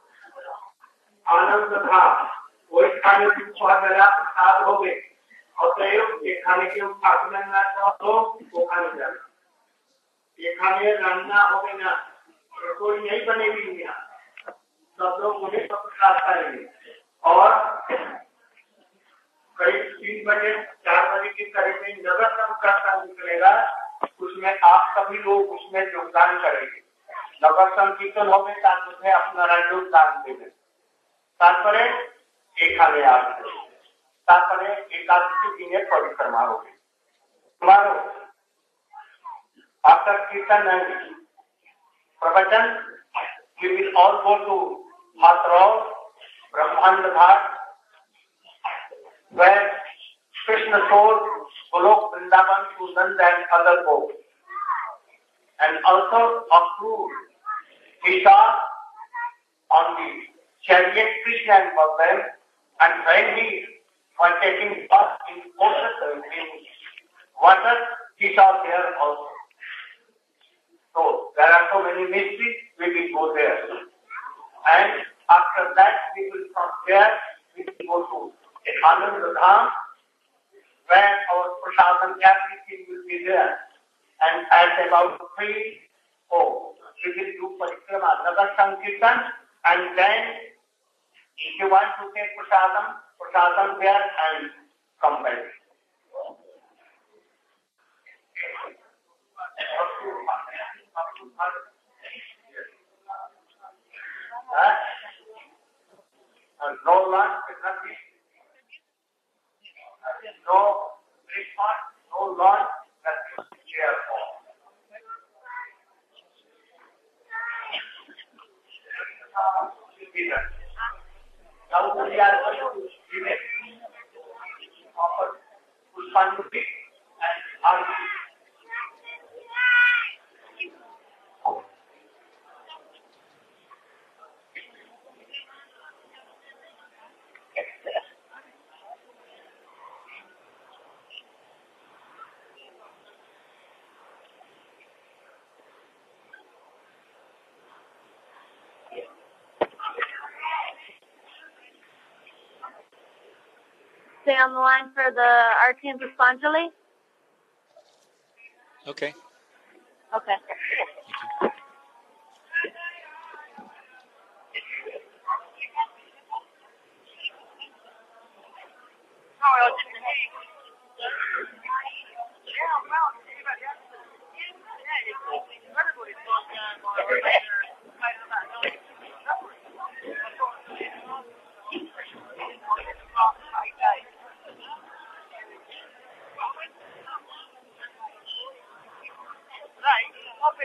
আনন্দ ধাম ওইখানে ছয়বেলা প্রসাদ হবে অতএব এখানে কেউ থাকবেন না তো ওখানে যাবে এখানে রান্না হবে না कोई नहीं बनेगी यहाँ सब लोग मुझे प्रसाद करेंगे और करीब तीन बजे चार बजे के करीब में नगर संकीर्तन निकलेगा उसमें आप सभी लोग उसमें योगदान करेंगे नगर संकीर्तन हो गए तार उसमें अपना योगदान देंगे तारपरे एखाने आप तारपरे एकादशी दिन परिक्रमा होगी हमारो आपका कीर्तन नहीं प्रवचन we will all go to Hathraul, Brahmand Ghat, where Krishna sold Golok Vrindavan to Nand and other folk. And also Akrur, he saw on the chariot Krishna and Balaram, and when he was taking bath in ocean, in water, he saw there also. So there are so many mysteries, we will go there. And after that, we will from there, we will go to Anand Dham, where our Prasadam everything will be there. And at about three, four, we will do Parikrama, Nagar Sankirtan, and then if you want to take Prasadam, Prasadam there and come back. Huh? And no lunch, nothing. No breakfast, no lunch, nothing. Chair for. Now we are going to give it. Offer Pushpanjali and Arti. Stay on the line for the Arti and Pushpanjali? Okay. Okay. Right.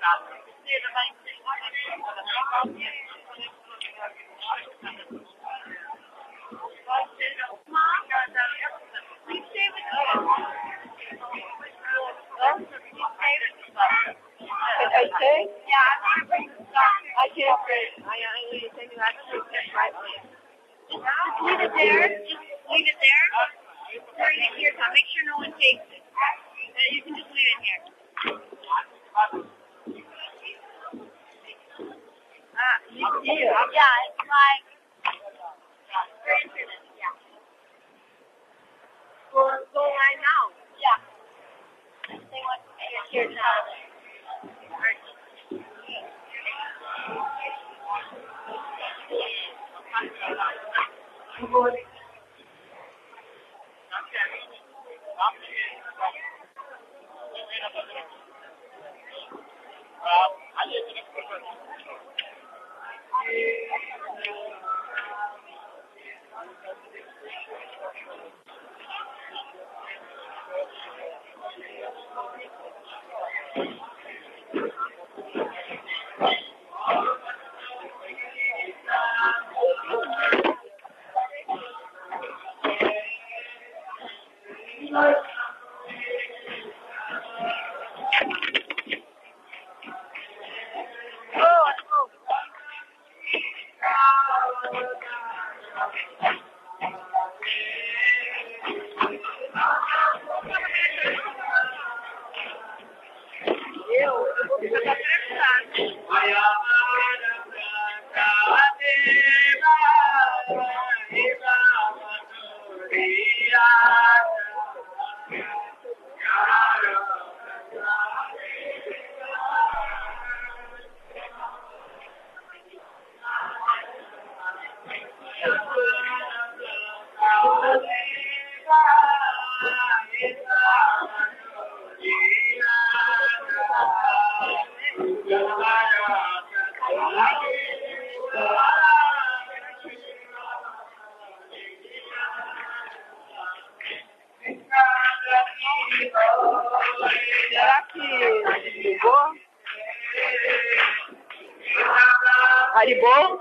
I say? Yeah, I'm going to bring the stuff. I can't say. I, I know you're saying that. Right. Just leave it there. Just leave it there. Bring it here, Tom. Make sure no one takes it. Uh, you can just leave it here. Uh, you see it? Yeah, it's like. Yeah. Go, go right now. Yeah. Say what? Here, Tom. Será que desligou? Haribo?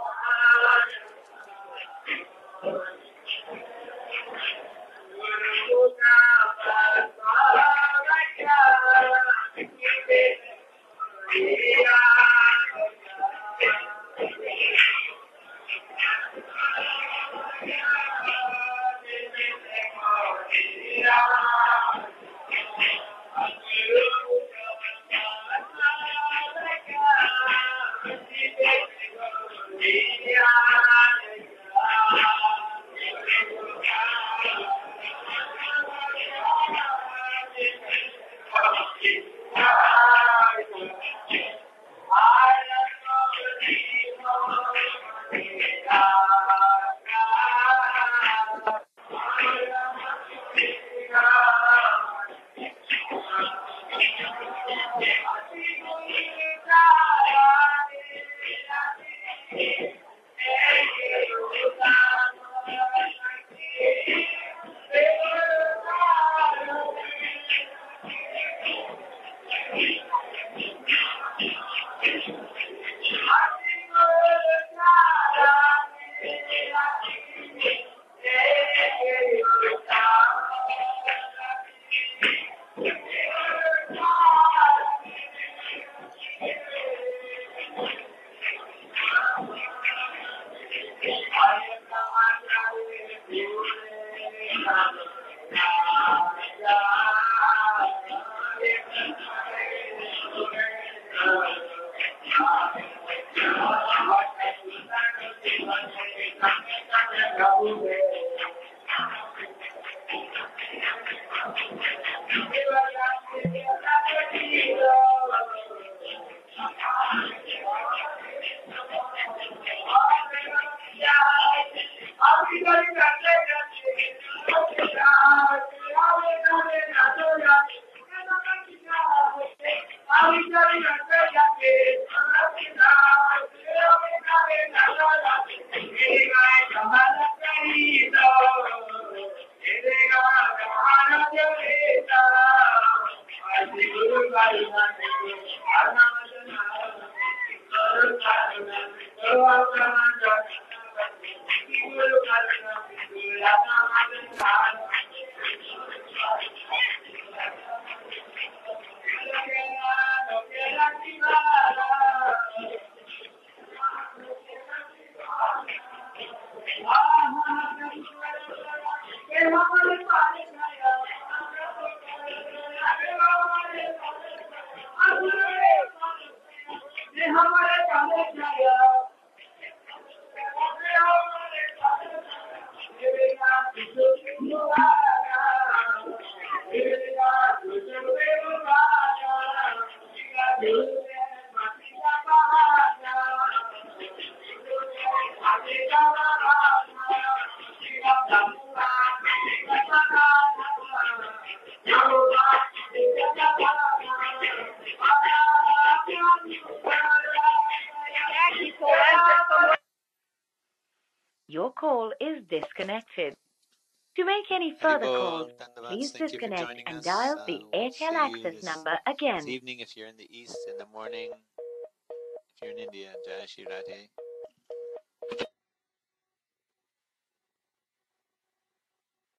Your call is disconnected. To make any further calls, please disconnect and dial the Airtel access number again. This evening if you're in the east, in the morning if you're in India. Jai Shri Radhe.